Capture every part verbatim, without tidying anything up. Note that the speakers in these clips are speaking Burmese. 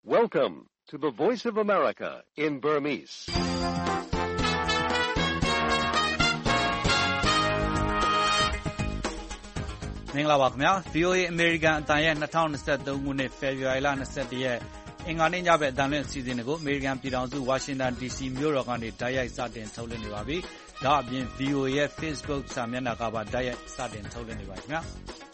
Welcome to the Voice of America in Burmese. ။မင်္ဂလာပါခင်ဗျာ V O A အမေရိကန်အတန်ရဲ့၂၀၂၃ခုနှစ်ဖေဖော်ဝါရီလ၂၁ရက်အင်္ဂါနေ့ညဘက်အတန်လွင့်အစီအစဉ်တွေကိုအမေရိကန်ပြည်ထောင်စုဝါရှင်တန် ဒီစီမြို့တော်ကနေတိုက်ရိုက်စတင်ထုတ်လွှင့်နေပါပြီ။ဒါအပြင် V O A ရဲ့ Facebook စာမျက်နှာကပါတိုက်ရိုက်စတင်ထုတ်လွှင့်နေပါခင်ဗျာ။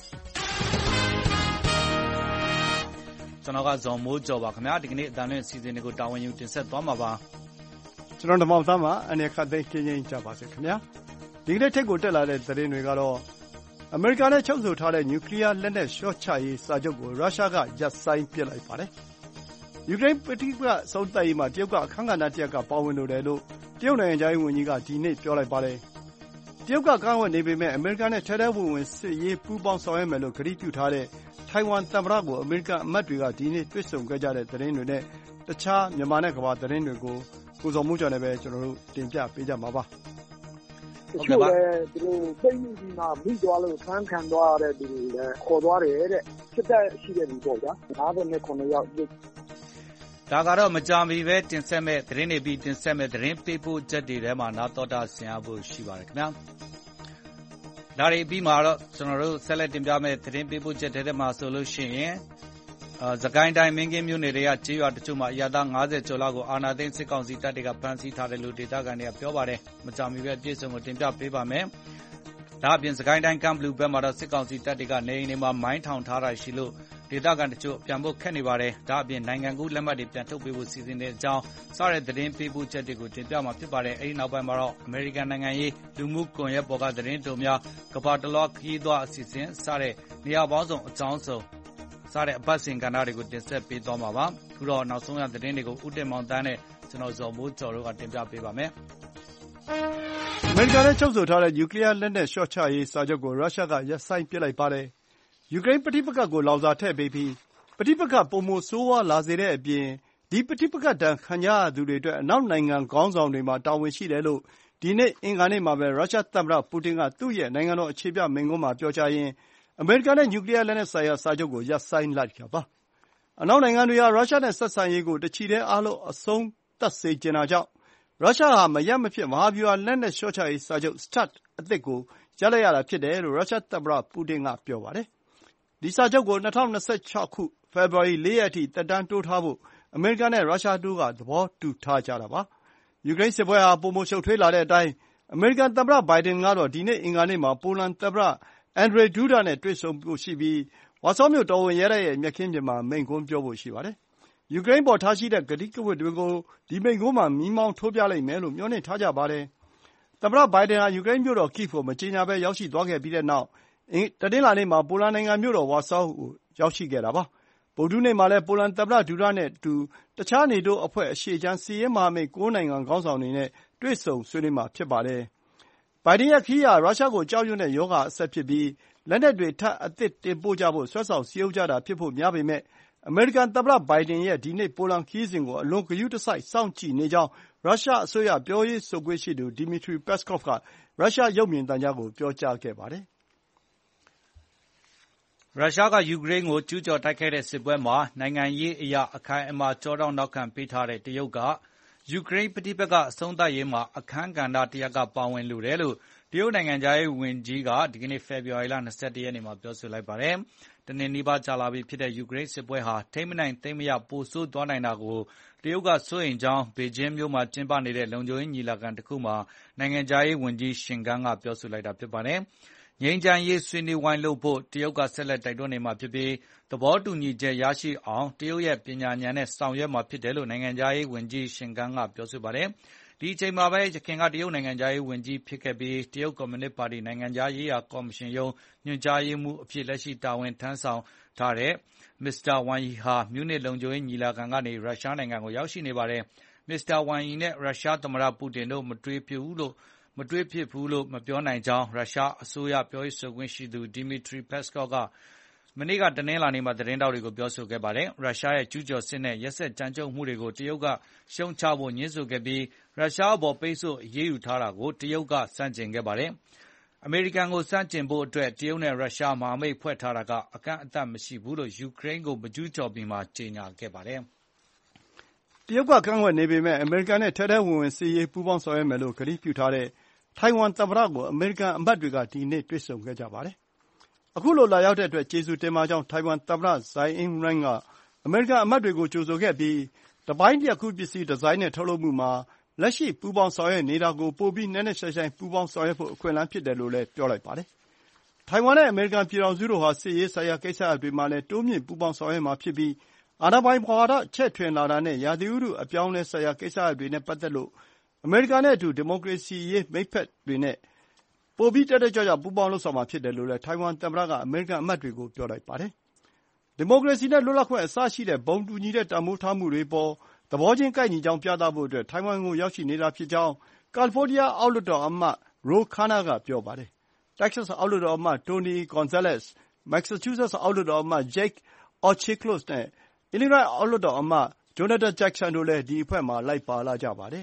ကျွန်တော်ကဇော်မိုးကျော်ပါခင်ဗျာဒီကနေ့အတန်လွင့်အစီအစဉ်တွေကိုတာဝန်ယူတင်ဆက်သွားမှာပါ။ကျွန်တော်ဓမ္မသားမှာအနေခတ်သိမ်းခင်းချင်းကြပါစေခင်ဗျာ။ဒီကနေ့ထက်ကိုတက်လာတဲ့သတင်းတွေကတော့အမေရိကန်နဲ့ချုပ်ဆိုထားတဲ့နျူကလ িয়ার လက်နက်လျှော့ချရေးစာချုပ်ကိုရုရှားကရပ်ဆိုင်းပစ်လိုက်ပါတယ်။ယူကရိန်းပဋိပက္ခအဆုံးသတ်ရေးမှာတရုတ်ကအခမ်းကဏ္ဍတစ်ရပ်ကပါဝင်လိုတယ်လို့တရုတ်နိုင်ငံခြားရေးဝန်ကြီးကဒီနေ့ပြောလိုက်ပါတယ်။တရုတ်ကကန့်ကွက်နေပေမဲ့အမေရိကန်နဲ့ထဲထဲဝင်ဝင်စစ်ရေးပူးပေါင်းဆောင်ရွက်မယ်လို့ကတိပြုထားတဲ့ထိုင်ဝမ်သမ္မတကိုအမေရိကန်အမတ်တွေကဒီနေ့တွေ့ဆုံခဲ့ကြတဲ့သတင်းတွေနဲ့တခြားမြန်မာနဲ့ကမ္ဘာသတင်းတွေကိုကိုဇော်မိုးကျော်နဲ့ပဲကျွန်တော်တို့တင်ပြပေးကြမှာပါ။တချို့လည်းသူတို့သိမိပြီးမှမိသွားလို့ဆန်းခံသွားတဲ့သူတွေလည်းခေါ်သွားတယ်တဲ့စစ်တပ်ရှိတဲ့လူပေါ့ဗျာ၅၇ယောက်ဒါကတော့မကြမီပဲတင်ဆက်မဲ့သတင်းတွေပြီးတင်ဆက်မဲ့သတင်းပေးပို့ချက်တွေထဲမှာနာတော်တာဆင်အားဖို့ရှိပါတယ်ခင်ဗျာဒါတွေပြီးမှတော့ကျွန်တော်တို့ဆက်လက်တင်ပြမဲ့သတင်းပေးပို့ချက်တွေထဲမှာဆိုလို့ရှိရင်အာစကိုင်းတိုင်းမင်းကင်းမြို့နယ်တွေကကျေးရွာတချို့မှာအရသာ၅၀ကျော်လောက်ကိုအာဏာသိမ်းစစ်ကောင်စီတပ်တွေကဖမ်းဆီးထားတယ်လို့ဒေသခံတွေကပြောပါတယ်မကြမီပဲအပြည့်အစုံကိုတင်ပြပေးပါမယ်ဒါအပြင်စကိုင်းတိုင်းကမ်ဘလူးဘက်မှာတော့စစ်ကောင်စီတပ်တွေကနေအိမ်တွေမှာမိုင်းထောင်ထားတာရှိလို့ဒေသခံတချို့ပြန်ဖို့ခက်နေပါတယ်ဒါအပြင်နိုင်ငံကူးလက်မှတ်တွေပြန်ထုတ်ပေးဖို့စီစဉ်တဲ့အကြောင်းစတဲ့သတင်းပေးပို့ချက်တွေကိုတင်ပြမှာဖြစ်ပါတယ်အဲဒီနောက်ပိုင်းမှာတော့အမေရိကန်နိုင်ငံရေးလူမှုကွန်ရက်ပေါ်ကသတင်းတုံများကမ္ဘာတလွှားခရီးသွားအစီအစဉ်စတဲ့နေရာပေါင်းစုံအကြောင်းစုံစားတဲ့အပတ်စဉ်ကဏ္ဍတွေကိုတင်ဆက်ပေးသွားမှာပါ။ခုတော့နောက်ဆုံးရသတင်းတွေကိုဦးတင်မောင်တန်းနဲ့ကျွန်တော်ဇော်မိုးကျော်တို့ကတင်ပြပေးပါမယ်။အမေရိကန်နဲ့ချုပ်ဆိုထားတဲ့နျူကလ িয়ার လက်နက်လျှော့ချရေးစာချုပ်ကိုရုရှားကရပ်ဆိုင်းပစ်လိုက်ပါတယ်။ယူကရိန်းပဋိပက္ခကိုလောင်စာထည့်ပေးပြီးပဋိပက္ခပိုမိုဆိုးဝါးလာစေတဲ့အပြင်ဒီပဋိပက္ခဒဏ်ခံကြရသူတွေအတွက်အနောက်နိုင်ငံခေါင်းဆောင်တွေမှာတာဝန်ရှိတယ်လို့ဒီနေ့အင်္ဂါနေ့မှာပဲရုရှားသမ္မတပူတင်ကသူ့ရဲ့နိုင်ငံတော်အခြေပြမိန့်ခွန်းမှာပြောကြားရင်းအမေရိကန်နဲ့နျူကလ িয়ার လက်နက်ဆိုင်ရာစာချုပ်ကိုရပ်ဆိုင်းလိုက်တာပါ။အနောက်နိုင်ငံတွေဟာရုရှားနဲ့ဆက်ဆံရေးကိုတချီတည်းအားလုံးအဆုံးသတ်စေချင်တာကြောင့်ရုရှားဟာမရပ်မဖြစ်မဟာဗျူဟာလက်နက်လျှော့ချရေးစာချုပ် START အသစ်ကိုရပ်လိုက်ရတာဖြစ်တယ်လို့ရုရှားသမ္မတပူတင်ကပြောပါတယ်။ဒီစာချုပ်ကို၂၀၂၆ခုဖေဖော်ဝါရီ၄ရက်အထိသက်တမ်းတိုးထားဖို့အမေရိကန်နဲ့ရုရှားတို့ကသဘောတူထားကြတာပါ။ယူကရိန်းစစ်ပွဲဟာပိုမိုရှုပ်ထွေးလာတဲ့အတိုင်းအမေရိကန်သမ္မတဘိုင်ဒန်ကတော့ဒီနေ့အင်္ဂါနေ့မှာပိုလန်သမ္မတအန်ဒရေဒူဒါနဲ့တွေ့ဆုံဖို့ရှိပြီးဝါဆောမြို့တော်ဝင်ရဲတိုက်ရဲ့မြက်ခင်းပြင်မှာမိန့်ခွန်းပြောဖို့ရှိပါတယ်။ယူကရိန်းပေါ်ထားရှိတဲ့ကတိကဝတ်တွေကိုဒီမိန့်ခွန်းမှာမီးမောင်းထိုးပြလိမ့်မယ်လို့မျှော်လင့်ထားကြပါတယ်။သမ္မတဘိုင်ဒန်ဟာယူကရိန်းမြို့တော်ကိဗ်ကိုမကြေညာဘဲရောက်ရှိသွားခဲ့ပြီးတဲ့နောက်တနင်္လာနေ့မှာပိုလန်နိုင်ငံမြို့တော်ဝါဆောကိုရောက်ရှိခဲ့တာပါ။ဗုဒ္ဓဟူးနေ့မှာလည်းပိုလန်သမ္မတဒူဒါနဲ့အတူတခြားနေတိုးအဖွဲ့အရှေ့ခြမ်းစစ်ရေးမဟာမိတ်၉နိုင်ငံခေါင်းဆောင်တွေနဲ့တွေ့ဆုံဆွေးနွေးမှာဖြစ်ပါတယ်။ဘိုင်ဒန်ရဲ့ခရီးဟာရုရှားကိုကြောက်ရွံ့တဲ့ရောဂါအဆက်ဖြစ်ပြီးလက်နက်တွေထပ်အသစ်တင်ပို့ကြဖို့ဆွဲဆောင်စည်းရုံးကြတာဖြစ်ဖို့များပေမဲ့အမေရိကန်သမ္မတဘိုင်ဒန်ရဲ့ဒီနေ့ပိုလန်ခရီးစဉ်ကိုအလွန်ဂရုတစိုက်စောင့်ကြည့်နေကြောင်းရုရှားအစိုးရပြောရေးဆိုခွင့်ရှိသူဒီမီထရီပက်စကော့ဖ်ကရုရှားရုပ်မြင်သံကြားကိုပြောကြားခဲ့ပါတယ်။ရုရှားကယူကရိန်းကိုကျူးကျော်တိုက်ခိုက်တဲ့စစ်ပွဲမှာနိုင်ငံရေးအရာအခိုင်အမာကြောတောင်းနောက်ခံပေးထားတဲ့တရုတ်ကယူကရိန်းပဋိပက္ခအဆုံးသတ်ရေးမှာအခမ်းကဏ္ဍတစ်ရပ်ကပါဝင်လိုတယ်လို့တရုတ်နိုင်ငံသားရေးဝန်ကြီးကဒီကနေ့ဖေဖော်ဝါရီလ၂၁ရက်နေ့မှာပြောဆိုလိုက်ပါတယ်။တနင်္လာနေ့ပါကြာလာပြီဖြစ်တဲ့ယူကရိန်းစစ်ပွဲဟာထိမ့်မနိုင်သိမ့်မရပိုဆိုးသွားနိုင်တာကိုတရုတ်ကစိုးရိမ်ကြောင်းဘေကျင်းမြို့မှာကျင်းပနေတဲ့လုံခြုံရေးညီလာခံတစ်ခုမှာနိုင်ငံသားရေးဝန်ကြီးရှင်ဂန်းကပြောဆိုလိုက်တာဖြစ်ပါတယ်။ငြိမ်းချမ်းရေးဆွေးနွေးဝိုင်းလုပ်ဖို့တရုတ်ကဆက်လက်တိုက်တွန်းနေမှာဖြစ်ပြီးသဘောတူညီချက်ရရှိအောင်တရုတ်ရဲ့ပညာဉာဏ်နဲ့ဆောင်ရွက်မှာဖြစ်တယ်လို့နိုင်ငံသားရေးဝန်ကြီးရှင်ဂန်းကပြောဆိုပါတယ်။ဒီအချိန်မှာပဲရခိုင်ကတရုတ်နိုင်ငံသားရေးဝန်ကြီးဖြစ်ခဲ့ပြီးတရုတ်ကွန်မြူနစ်ပါတီနိုင်ငံသားရေးရာကော်မရှင်ရုံးညွှန်ကြားရေးမှူးအဖြစ်လက်ရှိတာဝန်ထမ်းဆောင်ထားတဲ့မစ္စတာဝမ်ယီဟာမြူနစ်လုံခြုံရေးညီလာခံကနေရုရှားနိုင်ငံကိုရောက်ရှိနေပါတယ်။မစ္စတာဝမ်ယီနဲ့ရုရှားသမ္မတပူတင်တို့မတွေ့ဖြစ်ဘူးလို့မတွေ့ဖြစ်ဘူးလို့မပြောနိုင်ကြောင်းရုရှားအစိုးရပြောရေးဆိုခွင့်ရှိသူဒီမီထရီပက်စကော့ကမနေ့ကတနင်္လာနေ့မှာသတင်းတောက်တွေကိုပြောဆိုခဲ့ပါတယ်။ရုရှားရဲ့ကျူးကျော်စစ်နဲ့ရက်စက်ကြမ်းကြုတ်မှုတွေကိုတရုတ်ကရှုံချဖို့ညှင်းဆိုခဲ့ပြီးရုရှားအပေါ်ပိတ်ဆို့အရေးယူထားတာကိုတရုတ်ကဆန့်ကျင်ခဲ့ပါတယ်။အမေရိကန်ကိုဆန့်ကျင်ဖို့အတွက်တရုတ်နဲ့ရုရှားမဟာမိတ်ဖွဲ့ထားတာကအကန့်အသတ်မရှိဘူးလို့ယူကရိန်းကိုမကျူးကျော်မီမှာကြေညာခဲ့ပါတယ်။တရုတ်ကကန့်ကွက်နေပေမဲ့အမေရိကန်နဲ့ထဲထဲဝင်ဝင်စစ်ရေးပူးပေါင်းဆောင်ရွက်မယ်လို့ကတိပြုထားတဲ့ထိုင်ဝမ်သမ္မတကိုအမေရိကန်အမတ်တွေကဒီနေ့တွေ့ဆုံခဲ့ကြပါတယ်။အခုလိုလာရောက်တဲ့အတွက်ကျေးဇူးတင်ပါကြောင်းထိုင်ဝမ်သမ္မတ Tsai Ing-wen ကအမေရိကန်အမတ်တွေကိုကြိုဆိုခဲ့ပြီးတပိုင်းလျှပ်ကူးပစ္စည်းဒီဇိုင်းနဲ့ထုတ်လုပ်မှုမှာလက်ရှိပူးပေါင်းဆောင်ရွက်နေတာကိုပိုပြီးနက်နက်ရှိုင်းရှိုင်းပူးပေါင်းဆောင်ရွက်ဖို့အခွင့်အလမ်းဖြစ်တယ်လို့လည်းပြောလိုက်ပါတယ်။ထိုင်ဝမ်နဲ့အမေရိကန်ပြည်ထောင်စုတို့ဟာစစ်ရေးဆိုင်ရာကိစ္စရပ်တွေမှာလည်းတိုးမြှင့်ပူးပေါင်းဆောင်ရွက်မှာဖြစ်ပြီးအာဏာပိုင်ဝါဒချဲ့ထွင်လာတာနဲ့ရာသီဥတုအပြောင်းအလဲဆိုင်ရာကိစ္စရပ်တွေနဲ့ပတ်သက်လို့အမေရိကန်နဲ့အတူဒီမိုကရေစီရေးမိတ်ဖက်တွေနဲ့ပိုပြီးတက်တက်ကြွကြွပူးပေါင်းလုပ်ဆောင်မှာဖြစ်တယ်လို့လည်းထိုင်ဝမ်သမ္မတကအမေရိကန်အမတ်တွေကိုပြောလိုက်ပါတယ်။ဒီမိုကရေစီနဲ့လွတ်လပ်ခွင့်အစရှိတဲ့ဘုံတူညီတဲ့တန်ဖိုးထားမှုတွေပေါ်သဘောချင်းကိုက်ညီကြောင်းပြသဖို့အတွက်ထိုင်ဝမ်ကိုရောက်ရှိနေတာဖြစ်ကြောင်းကာလီဖိုးနီးယားအောက်လွှတ်တော်အမတ် Ro Khanna ကပြောပါတယ်။ Texas အောက်လွှတ်တော်အမတ် Tony Gonzalez, Massachusetts အောက်လွှတ်တော်အမတ် Jake Ochiklos နဲ့ Illinois အောက်လွှတ်တော်အမတ် Jonathan Jackson တို့လည်းဒီအဖွဲ့မှာလိုက်ပါလာကြပါတယ်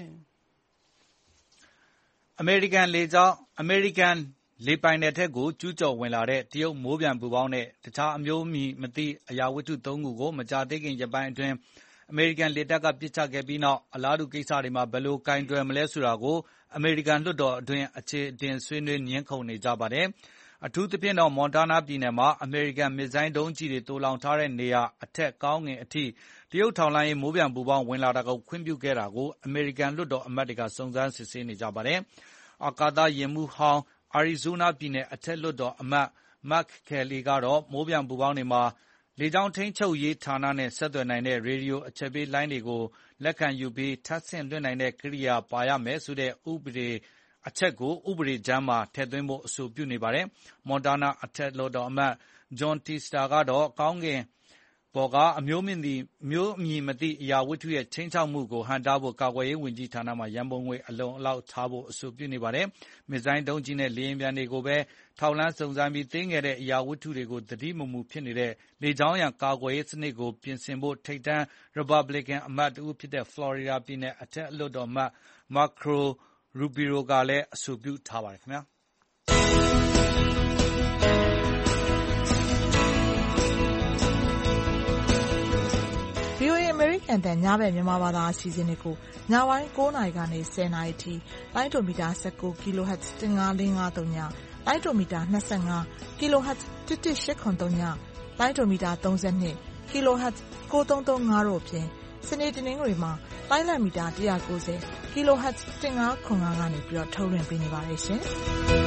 ။အမေရိကန်လေကြောင်းအမေရိကန်လေပိုင်နယ်ထဲကိုကျူးကျော်ဝင်လာတဲ့တရုတ်မိုးပျံပူပေါင်းနဲ့တခြားအမျိုးအမည်မသိအရာဝတ္ထုသုံးခုကိုမကြာသေးခင်ရက်ပိုင်းအတွင်းအမေရိကန်လေတပ်ကပစ်ချခဲ့ပြီးနောက်အလားတူကိစ္စတွေမှာဘယ်လိုကိုင်တွယ်မလဲဆိုတာကိုအမေရိကန်လွှတ်တော်အတွင်းအခြေအတင်ဆွေးနွေးငြင်းခုန်နေကြပါတယ်။အထူးသဖြင့်တော့မွန်တာနာပြည်နယ်မှာအမေရိကန်မစ်ဇိုင်းဒုံးကျည်တွေတိုးလောင်ထားတဲ့နေရာအထက်ကောင်းငင်အထိတရုတ်ထောက်လှမ်းရေးမိုးပျံပူပေါင်းဝင်လာတာကိုခွင့်ပြုခဲ့တာကိုအမေရိကန်လွှတ်တော်အမတ်တွေကစုံစမ်းစစ်ဆေးနေကြပါတယ်။အာကာသယာဉ်မှူးဟောင်းအာရီဇိုးနားပြည်နယ်အထက်လွှတ်တော်အမတ် Mark Kelly ကတော့မိုးပျံပူပေါင်းတွေမှာလေကြောင်းထိန်းချုပ်ရေးဌာနနဲ့ဆက်သွယ်နိုင်တဲ့ရေဒီယိုအချက်ပေးလိုင်းတွေကိုလက်ခံယူပြီးထပ်ဆင့်လွှင့်နိုင်တဲ့ကိရိယာပါရမယ်ဆိုတဲ့ဥပဒေအချက်ကိုဥပဒေကြမ်းမှာထည့်သွင်းဖို့အဆိုပြုနေပါတယ်။မွန်တာနာအထက်လွှတ်တော်အမတ် John Tester ကတော့ကောင်းကင်ပေါ်ကအမျိုးမည်မျိုးအမည်မသိအရာဝတ္ထုရဲ့ချင်းချောက်မှုကိုဟန်တားဖို့ကာကွယ်ရေးဝန်ကြီးဌာနမှာရန်ပုံငွေအလုံအလောက်ထားဖို့အဆိုပြုနေပါတယ်။မစ်ဇိုင်းဒုံးကြီးနဲ့လေယာဉ်ပျံတွေကိုပဲထောက်လှမ်းစုံစမ်းပြီးသိငယ်တဲ့အရာဝတ္ထုတွေကိုသတိမမူဖြစ်နေတဲ့လေကြောင်းရန်ကာကွယ်ရေးစနစ်ကိုပြင်ဆင်ဖို့ထိပ်တန်းရီပတ်ဘလစ်ကန်အမတ်တဦးဖြစ်တဲ့ဖလော်ရီဒါပြည်နယ်အထက်လွှတ်တော်အမတ် Marco Rubio ကလည်းအဆိုပြုထားပါတယ်ခင်ဗျာ။ဗွီအိုအေအမေရိကန်အသံညဘက်မြန်မာဘာသာအစီအစဉ်တွေကိုညပိုင်း၉နာရီကနေ၁၀နာရီထိလိုင်းဒိုမီတာ၁၉ kHz ၁၅၄၅၃ညလိုင်းဒိုမီတာ၂၅ kHz ၁၁၈၇၃ညလိုင်းဒိုမီတာ၃၂ kHz ၉၃၃၅တို့အပြင်စနေတနင်္ဂနွေမှာလိုင်းလံမီတာ၁၉၀ kHz ၁၅၇၅ကနေပြီးတော့ထုတ်လွှင့်ပေးနေပါတယ်ရှင်။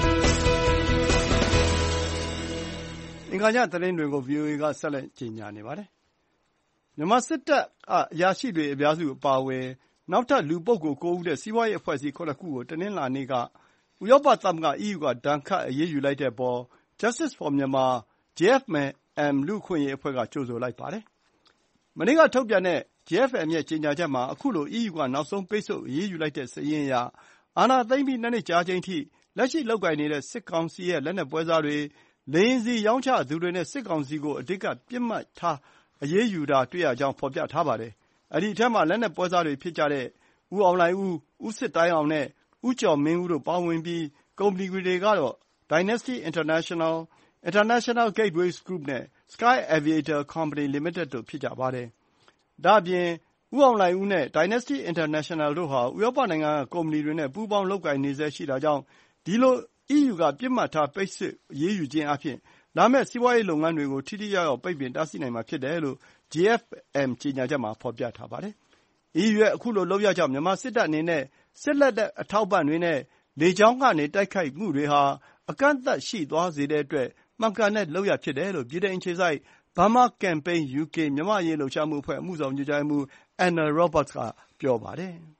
အင်္ဂါညသတင်းတွေကို ဗွီအိုအေ ကဆက်လက်ကြေညာနေပါတယ်။မြန်မာစစ်တပ်ကအရာရှိတွေအများစုအပါအဝင်နောက်ထပ်လူပုဂ္ဂိုလ်ကိုးဦးနဲ့စီးပွားရေးအဖွဲ့အစည်းခုနစ်ခုကိုတနင်္လာနေ့ကဥရောပသမဂ္ဂ အီးယူ ကဒဏ်ခတ်အရေးယူလိုက်တဲ့အပေါ် Justice for Myanmar ဂျေ အက်ဖ် အမ် လူ့အခွင့်အရေးအဖွဲ့ကကြိုဆိုလိုက်ပါတယ်။မနေ့ကထုတ်ပြန်တဲ့ ဂျေ အက်ဖ် အမ် ရဲ့ကြေညာချက်မှာအခုလို အီးယူ ကနောက်ဆုံးပိတ်ဆို့အရေးယူလိုက်တဲ့စာရင်းအရအာဏာသိမ်းပြီးနှစ်နှစ်ကြာချိန်ထိလက်ရှိလုပ်ကိုင်နေတဲ့စစ်ကောင်စီရဲ့လက်နက်ပွဲစားတွေ၊လေယာဉ်ဆီရောင်းချသူတွေနဲ့စစ်ကောင်စီကိုအဓိကပစ်မှတ်ထားအရေးယူတာတွေ့ရကြောင်းဖော်ပြထားပါတယ်။အဲဒီအထဲမှာလက်နက်ပွဲစားတွေဖြစ်ကြတဲ့ဦးအောင်လှိုင်ဦး၊ဦးစစ်တိုင်းအောင်နဲ့ဦးကျော်မင်းဦးတို့ပါဝင်ပြီးကုမ္ပဏီတွေကတော့ Dynasty International, International Gateways Group နဲ့ Sky Aviator Company Limited တို့ဖြစ်ကြပါတယ်။ဒါ့အပြင်ဦးအောင်လှိုင်ဦးနဲ့ Dynasty International တို့ဟာဥရောပနိုင်ငံကကုမ္ပဏီတွေနဲ့ပူးပေါင်းလုပ်ကိုင်နေဆဲရှိတာကြောင့်ဒီလို အီးယူ ကပစ်မှတ်ထားပိတ်ဆို့အရေးယူခြင်းအားဖြင့်လာမယ့်စီးပွားရေးလုပ်ငန်းတွေကိုထိထိရောက်ရောက်ပိတ်ပင်တားဆီးနိုင်မှာဖြစ်တယ်လို့ ဂျေ အက်ဖ် အမ် ကြေညာချက်မှာဖော်ပြထားပါတယ်။ အီးယူ ရဲ့အခုလိုလုပ်ရပ်ကြောင့်မြန်မာစစ်တပ်အနေနဲ့စစ်လက်နက်အထောက်အပံ့တွေနဲ့လေကြောင်းကနေတိုက်ခိုက်မှုတွေဟာအကန့်အသတ်ရှိသွားစေတဲ့အတွက်မှန်ကန်တဲ့လုပ်ရပ်ဖြစ်တယ်လို့ဗြိတိန်အခြေစိုက် Burma Campaign ယူ ကေ မြန်မာ့အရေးလှုပ်ရှားမှုအဖွဲ့အမှုဆောင်ညွှန်ကြားရေးမှူး Anna Roberts ကပြောပါတယ်။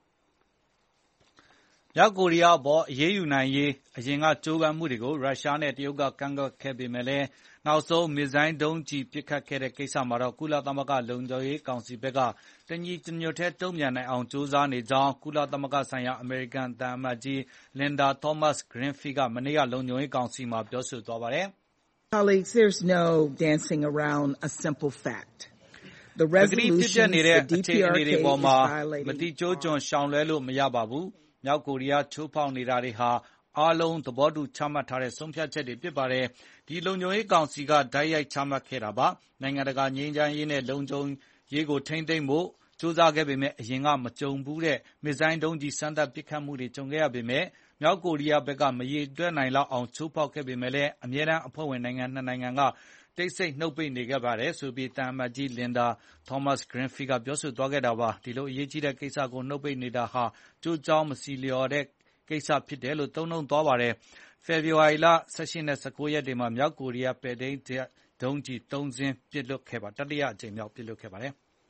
မြောက်ကိုရီးယားအပေါ်အရေးယူနိုင်ရေးအရင်ကကြိုးပမ်းမှုတွေကိုရုရှားနဲ့တရုတ်ကကန့်ကွက်ခဲ့ပေမဲ့လည်းနောက်ဆုံးမစ်ဇိုင်းဒုံးကျည်ပစ်ခတ်ခဲ့တဲ့ကိစ္စမှာတော့ကုလသမဂ္ဂလုံခြုံရေးကောင်စီဘက်ကတညီတညွတ်တည်းတုံ့ပြန်နိုင်အောင်ကြိုးစားနေကြောင်းကုလသမဂ္ဂဆိုင်ရာအမေရိကန်သံအမတ်ကြီး Linda Thomas-Greenfield ကမနေ့ကလုံခြုံရေးကောင်စီမှာပြောဆိုသွားပါတယ်။ Colleagues, there's no dancing around a simple fact. The ပကတိဖြစ်ပျက်နေတဲ့အခြေအနေတွေပေါ်မှာမတိကျိုးကျွန်ရှောင်လွှဲလို့မရပါဘူး။မြောက်ကိုရီးယားချိုးဖောက်နေတာတွေဟာအားလုံးသဘောတူချမှတ်ထားတဲ့ဆုံးဖြတ်ချက်တွေဖြစ်ပါတယ်။ဒီလုံခြုံရေးကောင်စီကတိုက်ရိုက်ချမှတ်ခဲ့တာပါ။နိုင်ငံတကာငြိမ်းချမ်းရေးနဲ့လုံခြုံရေးကိုထိန်းသိမ်းဖို့ကြိုးစားခဲ့ပေမဲ့အရင်ကမကြုံဘူးတဲ့မစ်ဇိုင်းဒုံးကြီးစမ်းသပ်ပစ်ခတ်မှုတွေကြုံခဲ့ရပေမဲ့မြောက်ကိုရီးယားဘက်ကမရေတွက်နိုင်လောက်အောင်ချိုးဖောက်ခဲ့ပေမဲ့လည်းအမြဲတမ်းအဖွဲ့ဝင်နိုင်ငံနှစ်နိုင်ငံကတိတ်ဆိတ်နှုတ်ပိတ်နေခဲ့ပါတယ်ဆိုပြီးတန်အမတ်ကြီးလင်ဒါသောမတ်ဂရင်းဖီကပြောဆိုသွားခဲ့တာပါဒီလိုအရေးကြီးတဲ့ကိစ္စကိုနှုတ်ပိတ်နေတာဟာကြိုးကြောင်းမစီလျော်တဲ့ကိစ္စဖြစ်တယ်လို့သုံးနှုန်းသွားပါတယ်ဖေဖော်ဝါရီလ၁၈နဲ့၁၉ရက်တွေမှာမြောက်ကိုရီးယားပဲ့ထိန်းဒုံးကျည်သုံးစင်းပစ်လွှတ်ခဲ့ပါတတိယအကြိမ်မြောက်ပစ်လွှတ်ခဲ့ပါတယ်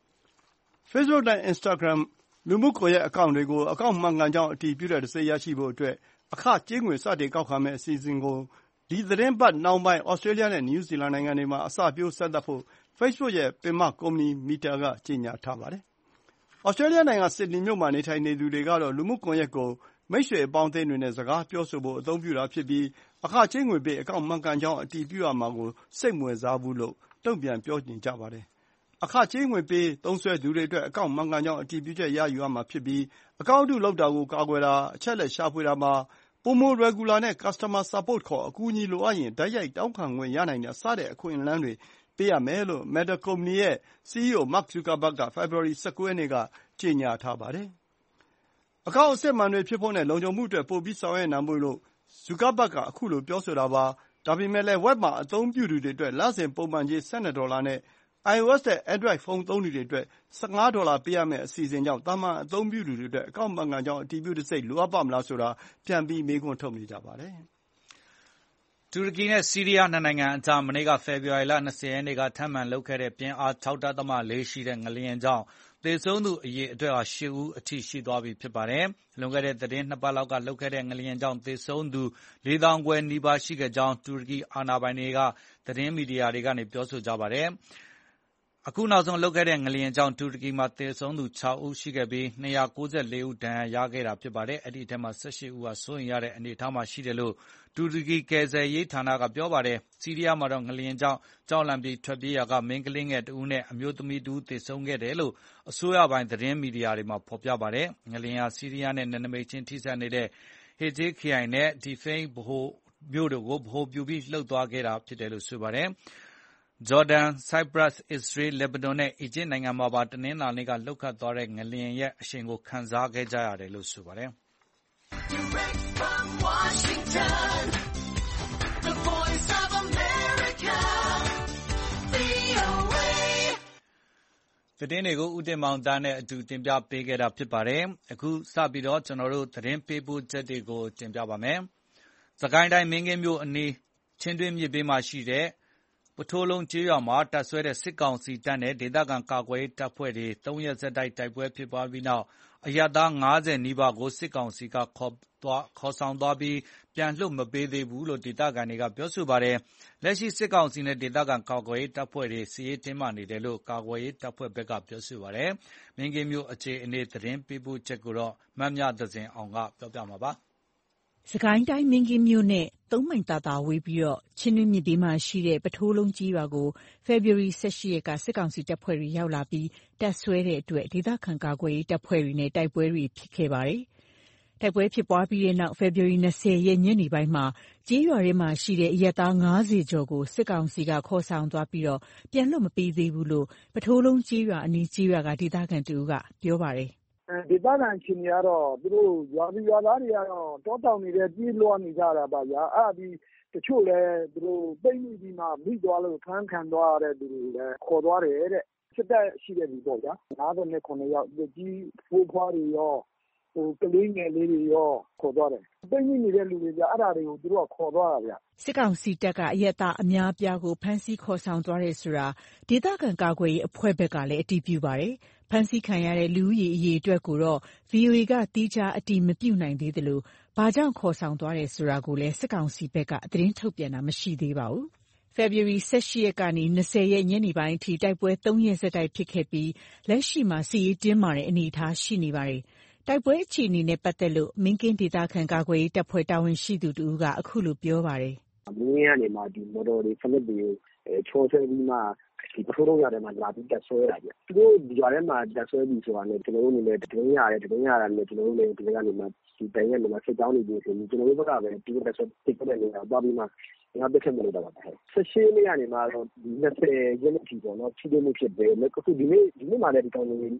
Facebook နဲ့ Instagram လူမှုကွန်ရက်အကောင့်တွေကိုအကောင့်မှန်ကန်ကြောင်းအတည်ပြုတဲ့တံဆိပ်ရရှိဖို့အတွက်အခကြေးငွေစတင်ကောက်ခံမယ့်အစီအစဉ်ကိုဒီသတင်းပတ်နှောင်းပိုင်းဩစတြေးလျနဲ့နယူးဇီလန်နိုင်ငံတွေမှာအစပျိုးစမ်းသပ်ဖို့ Facebook ရဲ့ပင်မကုမ္ပဏီ Meta ကကြေညာထားပါတယ်။ဩစတြေးလျနိုင်ငံဆစ်ဒနီမြို့မှာနေထိုင်နေသူတွေကတော့လူမှုကွန်ရက်ကိုမိတ်ဆွေအပေါင်းအသင်းတွေနဲ့စကားပြောဆိုဖို့အသုံးပြုတာဖြစ်ပြီးအခကြေးငွေပေးအကောင့်မှန်ကန်ကြောင်းအတည်ပြုရမှာကိုစိတ်မဝင်စားဘူးလို့တုံ့ပြန်ပြောနေကြပါတယ်။အခကြေးငွေပေးသုံးစွဲသူတွေအတွက်အကောင့်မှန်ကန်ကြောင်းအတည်ပြုချက်ရယူရမှာဖြစ်ပြီးအကောင့်အတုလုပ်တာကိုကာကွယ်တာအချက်အလက်ရှာဖွေတာမှာပိုမိုလွယ်ကူလာတဲ့ Customer Support ခေါ်အကူအညီလိုအပ်ရင်တိုက်ရိုက်တောင်းခံခွင့်ရနိုင်တာစတဲ့အခွင့်အလမ်းတွေပေးရမယ်လို့ Meta ကုမ္ပဏီရဲ့ စီအီးအို Mark Zuckerberg က ဖေဖော်ဝါရီ၁၉ရက်နေ့ကကြေညာထားပါတယ်။အကောင့်အစစ်အမှန်တွေဖြစ်ဖို့နဲ့လုံခြုံမှုအတွက်ပိုပြီးဆောင်ရွက်နိုင်ဖို့လို့ Zuckerberg ကခုလိုပြောဆိုတာပါ။ဒါပေမဲ့လည်း Web မှာအသုံးပြုသူတွေအတွက်လစဉ်ပုံမှန်ကြေး၁၂ဒေါ်လာနဲ့ iOS နဲ့ Android ဖုန်းသုံးသူတွေအတွက်၁၅ဒေါ်လာပေးရမယ့်အစီအစဉ်ကြောင့်သာမန်အသုံးပြုသူတွေအတွက်အကောင့်မှန်ကန်ကြောင်းအတည်ပြုတံဆိပ်လိုအပ်ပါ့မလားဆိုတာပြန်ပြီးမေးခွန်းထုတ်နေကြပါတယ်။တူရကီနဲ့ဆီးရီးယားနှစ်နိုင်ငံအကြားမနေ့ကဖေဖော်ဝါရီလ၂၀ရက်နေ့ကထပ်မံလုပ်ခဲ့တဲ့ပြင်းအား၆ဒသမ၄ရှိတဲ့ငလျင်ကြောင့်သေဆုံးသူအရေအတွက်ဟာ၈ဦးအထိရှိသွားပြီဖြစ်ပါတယ်။လွန်ခဲ့တဲ့သီတင်းနှစ်ပတ်လောက်ကလုပ်ခဲ့တဲ့ငလျင်ကြောင့်သေဆုံးသူလေးသောင်းခွဲနီးပါးရှိခဲ့ကြောင်းတူရကီအာဏာပိုင်တွေကသတင်းမီဒီယာတွေကနေပြောဆိုကြပါတယ်။အခုနောက်ဆုံးလုပ်ခဲ့တဲ့ငလျင်ကြောင့်တူရကီမှာသေဆုံးသူ၆ဦးရှိခဲ့ပြီး၂၉၄ဦးဒဏ်ရာရခဲ့တာဖြစ်ပါတယ်။အဲဒီအထဲမှာ၁၈ဦးဟာစိုးရိမ်ရတဲ့အနေအထားမှာရှိတယ်လို့တူရကီကယ်ဆယ်ရေးဌာနကပြောပါတယ်။ဆီးရီးယားမှာတော့ငလျင်ကြောင့်ကြောက်လန့်ပြီးထွက်ပြေးရာကမိန်းကလေးငယ်တဦးနဲ့အမျိုးသမီးတဦးသေဆုံးခဲ့တယ်လို့အစိုးရပိုင်သတင်းမီဒီယာတွေမှာဖော်ပြပါတယ်။ငလျင်ဟာဆီးရီးယားနဲ့နယ်နိမိတ်ချင်းထိစပ်နေတဲ့ဟေဂျေးခရိုင်နဲ့ဒီဖိန်းဗဟိုမြို့တို့ကိုဗဟိုပြုပြီးလှုပ်သွားခဲ့တာဖြစ်တယ်လို့ဆိုပါတယ်။ဂျော်ဒန်၊ဆိုက်ပရပ်စ်၊အစ္စရေး၊လက်ဘနွန်နဲ့အီဂျစ်နိုင်ငံမှာပါတနင်္လာနေ့ကလှုပ်ခတ်သွားတဲ့ငလျင်ရဲ့အရှိန်ကိုခံစားခဲ့ကြရတယ်လို့ဆိုပါတယ်။သတင်းတွေကိုဦးတင်မောင်သားနဲ့အတူတင်ပြပေးခဲ့တာဖြစ်ပါတယ်။အခုစပြီးတော့ကျွန်တော်တို့သတင်းပေးပို့ချက်တွေကိုတင်ပြပါမယ်။စကိုင်းတိုင်းမင်းကင်းမြို့အနီးချင်းတွင်းမြစ်ဘေးမှာရှိတဲ့ပထိုးလုံးကျေးရွာမှာတပ်ဆွဲတဲ့စစ်ကောင်စီတပ်နဲ့ဒေသခံကာကွယ်ရေးတပ်ဖွဲ့တွေသုံးရက်ဆက်တိုက်တိုက်ပွဲဖြစ်ပွားပြီးနောက်အရပ်သား၅၀နီးပါးကိုစစ်ကောင်စီကခေါ်သွားခေါ်ဆောင်သွားပြီးပြန်လွှတ်မပေးသေးဘူးလို့ဒေသခံတွေကပြောဆိုပါတယ်။လက်ရှိစစ်ကောင်စီနဲ့ဒေသခံကာကွယ်ရေးတပ်ဖွဲ့တွေစစ်ရေးတင်းမာနေတယ်လို့ကာကွယ်ရေးတပ်ဖွဲ့ဘက်ကပြောဆိုပါတယ်။မင်းကင်းမြို့အခြေအနေသတင်းပေးပို့ချက်ကိုတော့မမြသဇင်အောင်ကပြောပြမှာပါ။စကိုင်းတိုင်းမင်းကင်းမြို့နဲ့သုံးမိုင်သာသာဝေးပြီးချင်းတွင်းမြစ်ဘေးမှာရှိတဲ့ပထိုးလုံးကျေးရွာကိုဖေဖော်ဝါရီ၁၈ရက်ကစစ်ကောင်စီတပ်ဖွဲ့တွေရောက်လာပြီးတပ်စွဲတဲ့အတွက်ဒေသခံကာကွယ်ရေးတပ်ဖွဲ့တွေနဲ့တိုက်ပွဲတွေဖြစ်ခဲ့ပါတယ်။တိုက်ပွဲဖြစ်ပွားပြီးတဲ့နောက်ဖေဖော်ဝါရီ၂၀ရက်ညနေပိုင်းမှာကျေးရွာထဲမှာရှိတဲ့အရပ်သား၅၀ကျော်ကိုစစ်ကောင်စီကခေါ်ဆောင်သွားပြီးပြန်လွှတ်မပေးသေးဘူးလို့ပထိုးလုံးကျေးရွာအနီးကျေးရွာကဒေသခံတဦးကပြောပါတယ်။ဒေသခံအခြေအနေကတော့သူတို့ရွာသူရွာသားတွေကတော့တောတောင်တွေထဲပြေးလွှားနေကြတာပါဗျာအဲ့ဒီတချို့လည်းသူတို့ပိတ်မိပြီးမှမိသွားလို့ဖမ်းခံသွားရတဲ့သူတွေလည်းခေါ်သွားတယ်တဲ့စစ်တပ်ရှိတဲ့လူပေါ့ဗျာ၅၇ယောက်ဒီကြီးဖိုးဖွားတွေရောဟိုကလေးငယ်လေးတွေရောခေါ်သွားတယ်ပိတ်မိနေတဲ့လူတွေကြအဲ့ဒါတွေကိုသူတို့ကခေါ်သွားတာဗျာစစ်ကောင်စီတပ်ကအရက်သားအများပြားကိုဖမ်းဆီးခေါ်ဆောင်သွားတယ်ဆိုတာဒေသခံကာကွယ်ရေးအဖွဲ့ဘက်ကလည်းအတည်ပြုပါတယ်ဖမ်းဆီးခံရတဲ့လူဦးရေအရေအတွက်ကိုတော့ ဗွီအိုအေကတိကျအတည်မပြုနိုင်သေးသလိုဘာကြောင့်ခေါ်ဆောင်သွားတယ်ဆိုတာကိုလည်းစစ်ကောင်စီဘက်ကသတင်းထုတ်ပြန်တာမရှိသေးပါဘူး။ဖေဖော်ဝါရီ၁၈ရက်ကနေ၂၀ရက်ညနေပိုင်းအထိတိုက်ပွဲသုံးရက်ဆက်တိုက်ဖြစ်ခဲ့ပြီးလက်ရှိမှာစစ်ရေးတင်းမာတဲ့အနေအထားရှိနေပါတယ်။တိုက်ပွဲအခြေအနေနဲ့ပတ်သက်လို့မင်းကင်းဒေသခံကာကွယ်ရေးတပ်ဖွဲ့တာဝန်ရှိသူတဦးကအခုလိုပြောပါတယ်။မင်းကနေမှဒီမော်တော်တွေစနစ်တွေချောဆွဲပြီးမှဒီပထိုးလုံးရွာထဲမှာလာပြီးတက်ဆွဲတာကြ။သူတို့ဒီရွာထဲမှာတက်ဆွဲပြီးဆိုတာနဲ့ကျွန်တော်တို့အနေနဲ့တရင်ရတယ်တရင်ရတာနဲ့ကျွန်တော်တို့လည်းဒီကနေမှဒီတိုင်းကနေမှစစ်ကြောင်းတွေပြီးဆိုပြီးကျွန်တော်တို့ဘက်ကပဲဒီတက်ဆွဲတိတ်တဲ့နေရာသွားပြီးမှငါပြစ်ခဲ့မလို့တော့ပါပဲ။၁၈ရက်ကနေမှတော့ဒီ၂၀ရက်နေ့ထိပေါ့နော်ထိတွေ့မှုဖြစ်တယ်။အခုဒီနေ့ဒီနေ့မှလည်းဒီကောင်တွေ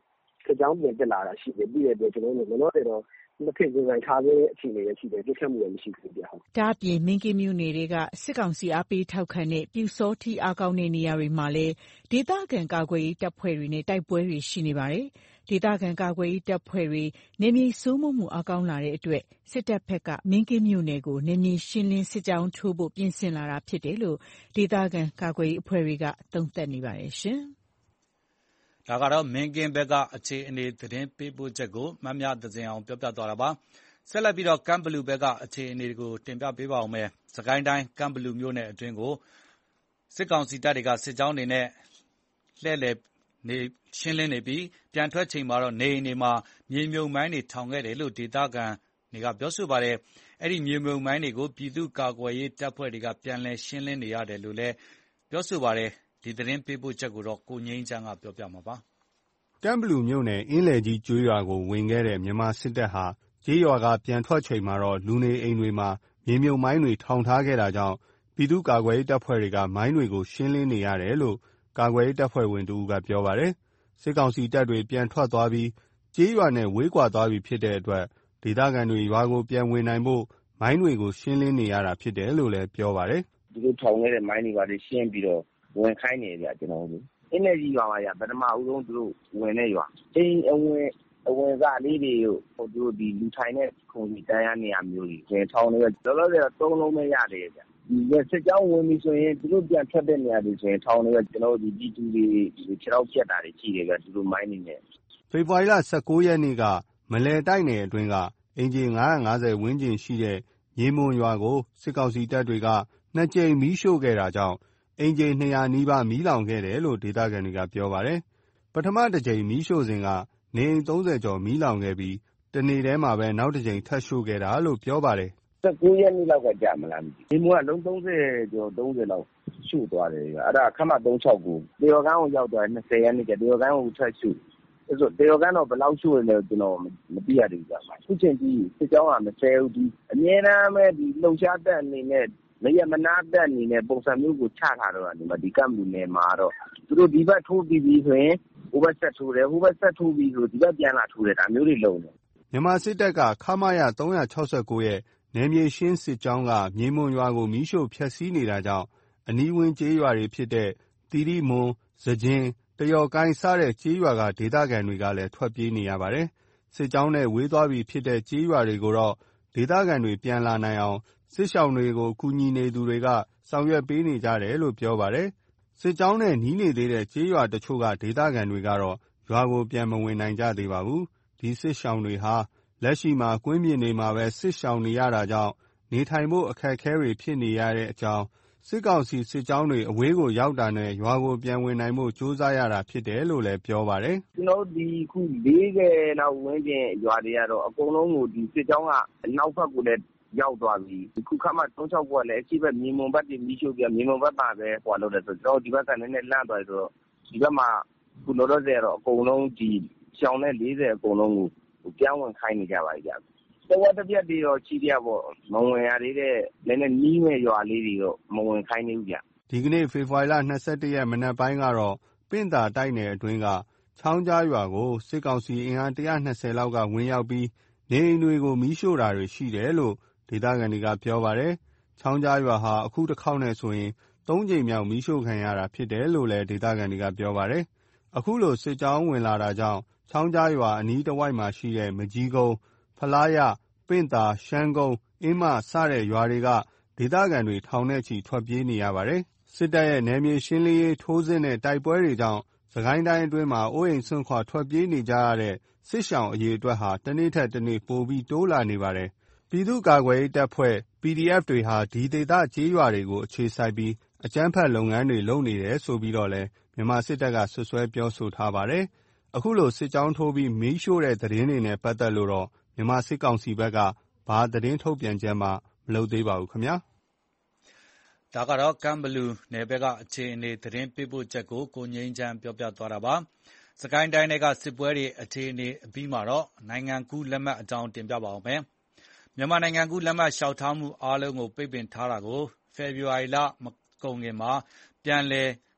စစ်ကြောင်းပြန်တက်လာတာရှိတယ်ပြီးတဲ့အတွက်ကျွန်တော်တို့လောလောဆယ်တော့နှစ်ဖက်ရင်ဆိုင်ထားတဲ့အခြေအနေရရှိတယ်ပြစ်ခတ်မှုလည်းမရှိဘူးပြဟုတ်ဒါ့အပြင်မင်းကင်းမြို့နယ်တွေကစစ်ကောင်စီအားပေးထောက်ခံတဲ့ပြူစောထီအားကောင်းတဲ့နေရာတွေမှာလည်းဒေသခံကာကွယ်ရေးတပ်ဖွဲ့တွေနဲ့တိုက်ပွဲတွေရှိနေပါတယ်။ဒေသခံကာကွယ်ရေးတပ်ဖွဲ့တွေနယ်မြေစိုးမိုးမှုအားကောင်းလာတဲ့အတွက်စစ်တပ်ဘက်ကမင်းကင်းမြို့နယ်ကိုနယ်မြေရှင်းလင်းစစ်ကြောင်းထိုးဖို့ပြင်ဆင်လာတာဖြစ်တယ်လို့ဒေသခံကာကွယ်ရေးအဖွဲ့တွေကသုံးသပ်နေပါတယ်ရှင်။ဒါကတော့မင်းကင်းဘက်ကအခြေအနေသတင်းပေးပို့ချက်ကိုမမြသဇင်အောင်ပြောပြသွားတာပါ။ဆက်လက်ပြီးတော့ကမ်ဘလူဘက်ကအခြေအနေကိုတင်ပြပေးပါဦးမယ်။စကိုင်းတိုင်းကမ်ဘလူမြို့နယ်အတွင်းကိုစစ်ကောင်စီတပ်တွေကစစ်ကြောင်းတွေနဲ့လှည့်လည်နေရှင်းလင်းနေပြီးပြန်ထွက်ချိန်မှာတော့နေအိမ်တွေမှာမြေမြုံမိုင်းတွေထောင်ခဲ့တယ်လို့ဒေသခံတွေကပြောဆိုပါတယ်။အဲ့ဒီမြေမြုံမိုင်းတွေကိုပြည်သူ့ကာကွယ်ရေးတပ်ဖွဲ့တွေကပြန်လည်ရှင်းလင်းနေရတယ်လို့လည်းပြောဆိုပါတယ်။ဒီသတင်းပေးပို့ချက်ကိုတော့ကိုငိမ့်ချမ်းကပြောပြမှာပါ။ကမ်ဘလူမြို့နယ်အင်းလေကြီးကျွေးရွာကိုဝင်ခဲ့တဲ့မြန်မာစစ်တပ်ဟာကျေးရွာကပြန်ထွက်ချိန်မှာတော့လူနေအိမ်တွေမှာမြေမြုံမိုင်းတွေထောင်ထားခဲ့တာကြောင့်ပြည်သူ့ကာကွယ်ရေးတပ်ဖွဲ့တွေကမိုင်းတွေကိုရှင်းလင်းနေရတယ်လို့ကာကွယ်ရေးတပ်ဖွဲ့ဝင်တဦးကပြောပါတယ်။စစ်ကောင်စီတပ်တွေပြန်ထွက်သွားပြီးကျေးရွာနဲ့ဝေးကွာသွားပြီဖြစ်တဲ့အတွက်ဒေသခံတွေရွာကိုပြန်ဝင်နိုင်ဖို့မိုင်းတွေကိုရှင်းလင်းနေရတာဖြစ်တယ်လို့လည်းပြောပါတယ်။သူတို့ထောင်ခဲ့တဲ့မိုင်းတွေပါလေရှင်းပြီးတော့ဝင်ခိုင်းနေကြကျွန်တော်တို့အင်းလေကြီးရွာမှာရပထမဦးဆုံးသူတို့ဝင်တဲ့ရွာအိမ်အဝင်အဝင်ကလေးတွေကိုဟိုတို့ဒီလူထိုင်တဲ့ခုံကြီးတန်းရနေရမျိုးကြီးကျင်းထောင်းနေတော့လောလောဆယ်တော့သုံးလုံးပဲရတယ်ဗျဒီစစ်ကြောင်းဝင်ပြီဆိုရင်သူတို့ပြန်ထွက်တဲ့နေရာတွေဆိုရင်ထောင်းနေတော့ကျွန်တော်တို့ဒီဒီတူတွေဒီခြေထောက်ပြတ်တာတွေရှိတယ်ဗျသူတို့မိုင်းနေနေဖေဖော်ဝါရီလ၁၉ရက်နေ့ကမလဲတိုက်နယ်အတွင်းကအင်ဂျင်ငါးရာငါးဆယ်ဝန်းကျင်ရှိတဲ့ရေမွန်ရွာကိုစစ်ကောင်စီတပ်တွေကနှစ်ကြိမ်မီးရှို့ခဲ့တာကြောင့်အင်ဂျင်နှစ်ရာနီးပါးမီးလောင်ခဲ့တယ်လို့ဒေသခံတွေကပြောပါတယ်။ပထမတစ်ကြိမ်မီးရှို့စဉ်ကနေအိမ်သုံးဆယ်ကျော်မီးလောင်ခဲ့ပြီးတနေ့တည်းမှာပဲနောက်တစ်ကြိမ်ထပ်ရှို့ခဲ့တာလို့ပြောပါတယ်။၁၉ရက်နေ့လောက်ကကြာမလားမသိဘူး။ဒီမွန်ကလုံးသုံးဆယ်ကျော်သုံးဆယ်လောက်ရှို့သွားတယ်အဲ့ဒါခမသုံး၆ကိုတေယော်ကန်းကိုရောက်သွားတယ်၂၀ရက်နေ့ကျတေယော်ကန်းကိုထပ်ရှို့အဲ့ဆိုတေယော်ကန်းတော့ဘယ်လောက်ရှို့လဲကျွန်တော်မသိရသေးဘူးကြာမှာအခုချိန်ကြီးစစ်ကြောင်းကမဆဲဘူးဒီအမြဲတမ်းပဲဒီလှုပ်ရှားတက်အနေနဲ့မရမနာတက်အနေနဲ့ပုံစံမျိုးကိုချထားတော့ဒီမှာဒီကမ်လူနယ်မှာတော့သူတို့ဒီဘက်ထိုးပြီးပြီးဆိုရင်ဟိုဘက်ဆက်ထိုးတယ်ဟိုဘက်ဆက်ထိုးပြီးဆိုဒီဘက်ပြန်လာထိုးတယ်ဒါမျိုးတွေလုပ်နေမြန်မာစစ်တပ်ကခမာရ၃၆၉ရဲ့နယ်မြေရှင်းစစ်ကြောင်းကမြေမွန်ရွာကိုမီးရှို့ဖျက်ဆီးနေတာကြောင့်အနီးဝန်းကျေးရွာတွေဖြစ်တဲ့တီရီမွန်စကြင်းတယော်ကိုင်းစတဲ့ကျေးရွာကဒေသခံတွေကလည်းထွက်ပြေးနေရပါတယ်စစ်ကြောင်းနဲ့ဝေးသွားပြီဖြစ်တဲ့ကျေးရွာတွေကိုတော့ဒေသခံတွေပြန်လာနိုင်အောင်စစ်ရှောင်တွေကိုကူညီနေသူတွေကဆောင်ရွက်ပေးနေကြတယ်လို့ပြောပါတယ်စစ်ကြောင်းနဲ့နီးနေသေးတဲ့ကျေးရွာတချို့ကဒေသခံတွေကတော့ရွာကိုပြန်မဝင်နိုင်ကြသေးပါဘူးဒီစစ်ရှောင်တွေဟာလက်ရှိမှာကွင်းပြင်တွေမှာပဲစစ်ရှောင်နေရတာကြောင့်နေထိုင်ဖို့အခက်အခဲတွေဖြစ်နေရတဲ့အကြောင်းစစ်ကောင်စီစစ်ကြောင်းတွေအဝေးကိုရောက်တာနဲ့ရွာကိုပြန်ဝင်နိုင်ဖို့ကြိုးစားရတာဖြစ်တယ်လို့လည်းပြောပါတယ်ကျွန်တော်ဒီခု၄၀လောက်ဝန်းကျင်ရွာတွေကတော့အကုန်လုံးကိုဒီစစ်ကြောင်းကနောက်ဘက်ကိုလည်းရောက်သွားပြီခုခါမှ၃၆ကိုကလည်းအရှိဘက်မြေမုံဘက်တွေမီးရှို့ပြမြေမုံဘက်ပါပဲဟိုလို့တယ်ဆိုတော့ဒီဘက်ကလည်းနည်းနည်းလန့်သွားတယ်ဆိုတော့ဒီဘက်မှာခုလောလောဆယ်တော့အကုန်လုံးဒီရှောင်းတဲ့၄၀အကုန်လုံးကိုပြောင်းဝင်ခိုင်းနေကြပါကြတဝက်တစ်ပြက်တွေတော့ချီးပြပေါ့မဝင်ရသေးတဲ့နည်းနည်းနီးမဲ့ရွာလေးတွေတော့မဝင်ခိုင်းနေဘူးကြဒီကနေ့ဖေဖော်ဝါရီလ၂၁ရက်မနက်ပိုင်းကတော့ပင့်တာတိုက်နယ်အတွင်းကချောင်းကြားရွာကိုစစ်ကောင်စီအင်အား၁၂၀လောက်ကဝင်ရောက်ပြီးနေအိမ်တွေကိုမီးရှို့တာတွေရှိတယ်လို့ဒေသခံတွေကပြောပါတယ်။ချောင်းကြားရွာဟာအခုတစ်ခေါက်နဲ့ဆိုရင်သုံးကြိမ်မြောက်မီးရှို့ခံရတာဖြစ်တယ်လို့လည်းဒေသခံတွေကပြောပါတယ်။အခုလိုစစ်ကြောင်းဝင်လာတာကြောင့်ချောင်းကြားရွာအနီးတစ်ဝိုက်မှာရှိတဲ့မကြီးကုန်းဖလားရပင့်တာရှမ်းကုန်းအင်းမစတဲ့ရွာတွေကဒေသခံတွေထောင်နဲ့ချီထွက်ပြေးနေရပါတယ်။စစ်တပ်ရဲ့နယ်မြေရှင်းလင်းရေးထိုးစစ်နဲ့တိုက်ပွဲတွေကြောင့်စကိုင်းတိုင်းအတွင်းမှာအိုးအိမ်ဆွန့်ခွာထွက်ပြေးနေကြရတဲ့စစ်ရှောင်အရေအတွက်ဟာတစ်နေ့ထက်တစ်နေ့ပိုပြီးတိုးလာနေပါတယ်။ပြည်သူ့ကာကွယ်ရေးတပ်ဖွဲ့ ပီဒီအက်ဖ် တွေဟာဒီဒေသကျေးရွာတွေကိုအခြေစိုက်ပြီးအကြမ်းဖက်လုပ်ငန်းတွေလုပ်နေတယ်ဆိုပြီးတော့လည်းမြန်မာစစ်တပ်ကဆွဆွဲပြောဆိုထားပါတယ်။အခုလိုစစ်ကြောင်းထိုးပြီးမီးရှို့တဲ့သတင်းတွေနဲ့ပတ်သက်လို့တော့မြန်မာစစ်ကောင်စီဘက်ကဘာသတင်းထုတ်ပြန်ချက်မှမလုပ်သေးပါဘူးခင်ဗျာ။ဒါကတော့ကမ်ဘလူနယ်ဘက်ကအခြေအနေသတင်းပေးပို့ချက်ကိုကိုငိမ့်ချမ်းပြောပြသွားတာပါ။စကိုင်းတိုင်းကစစ်ပွဲတွေအခြေအနေအပြီးမှာတော့နိုင်ငံကူးလက်မှတ်အကြောင်းတင်ပြပါအောင်မယ်။မြန်မာနိုင်ငံကူးလက်မှတ်လျှောက်ထားမှုအားလုံးကိုပိတ်ပင်ထားတာကိုဖေဖော်ဝါရီလမကုန်ခင်မှာပြန်လည်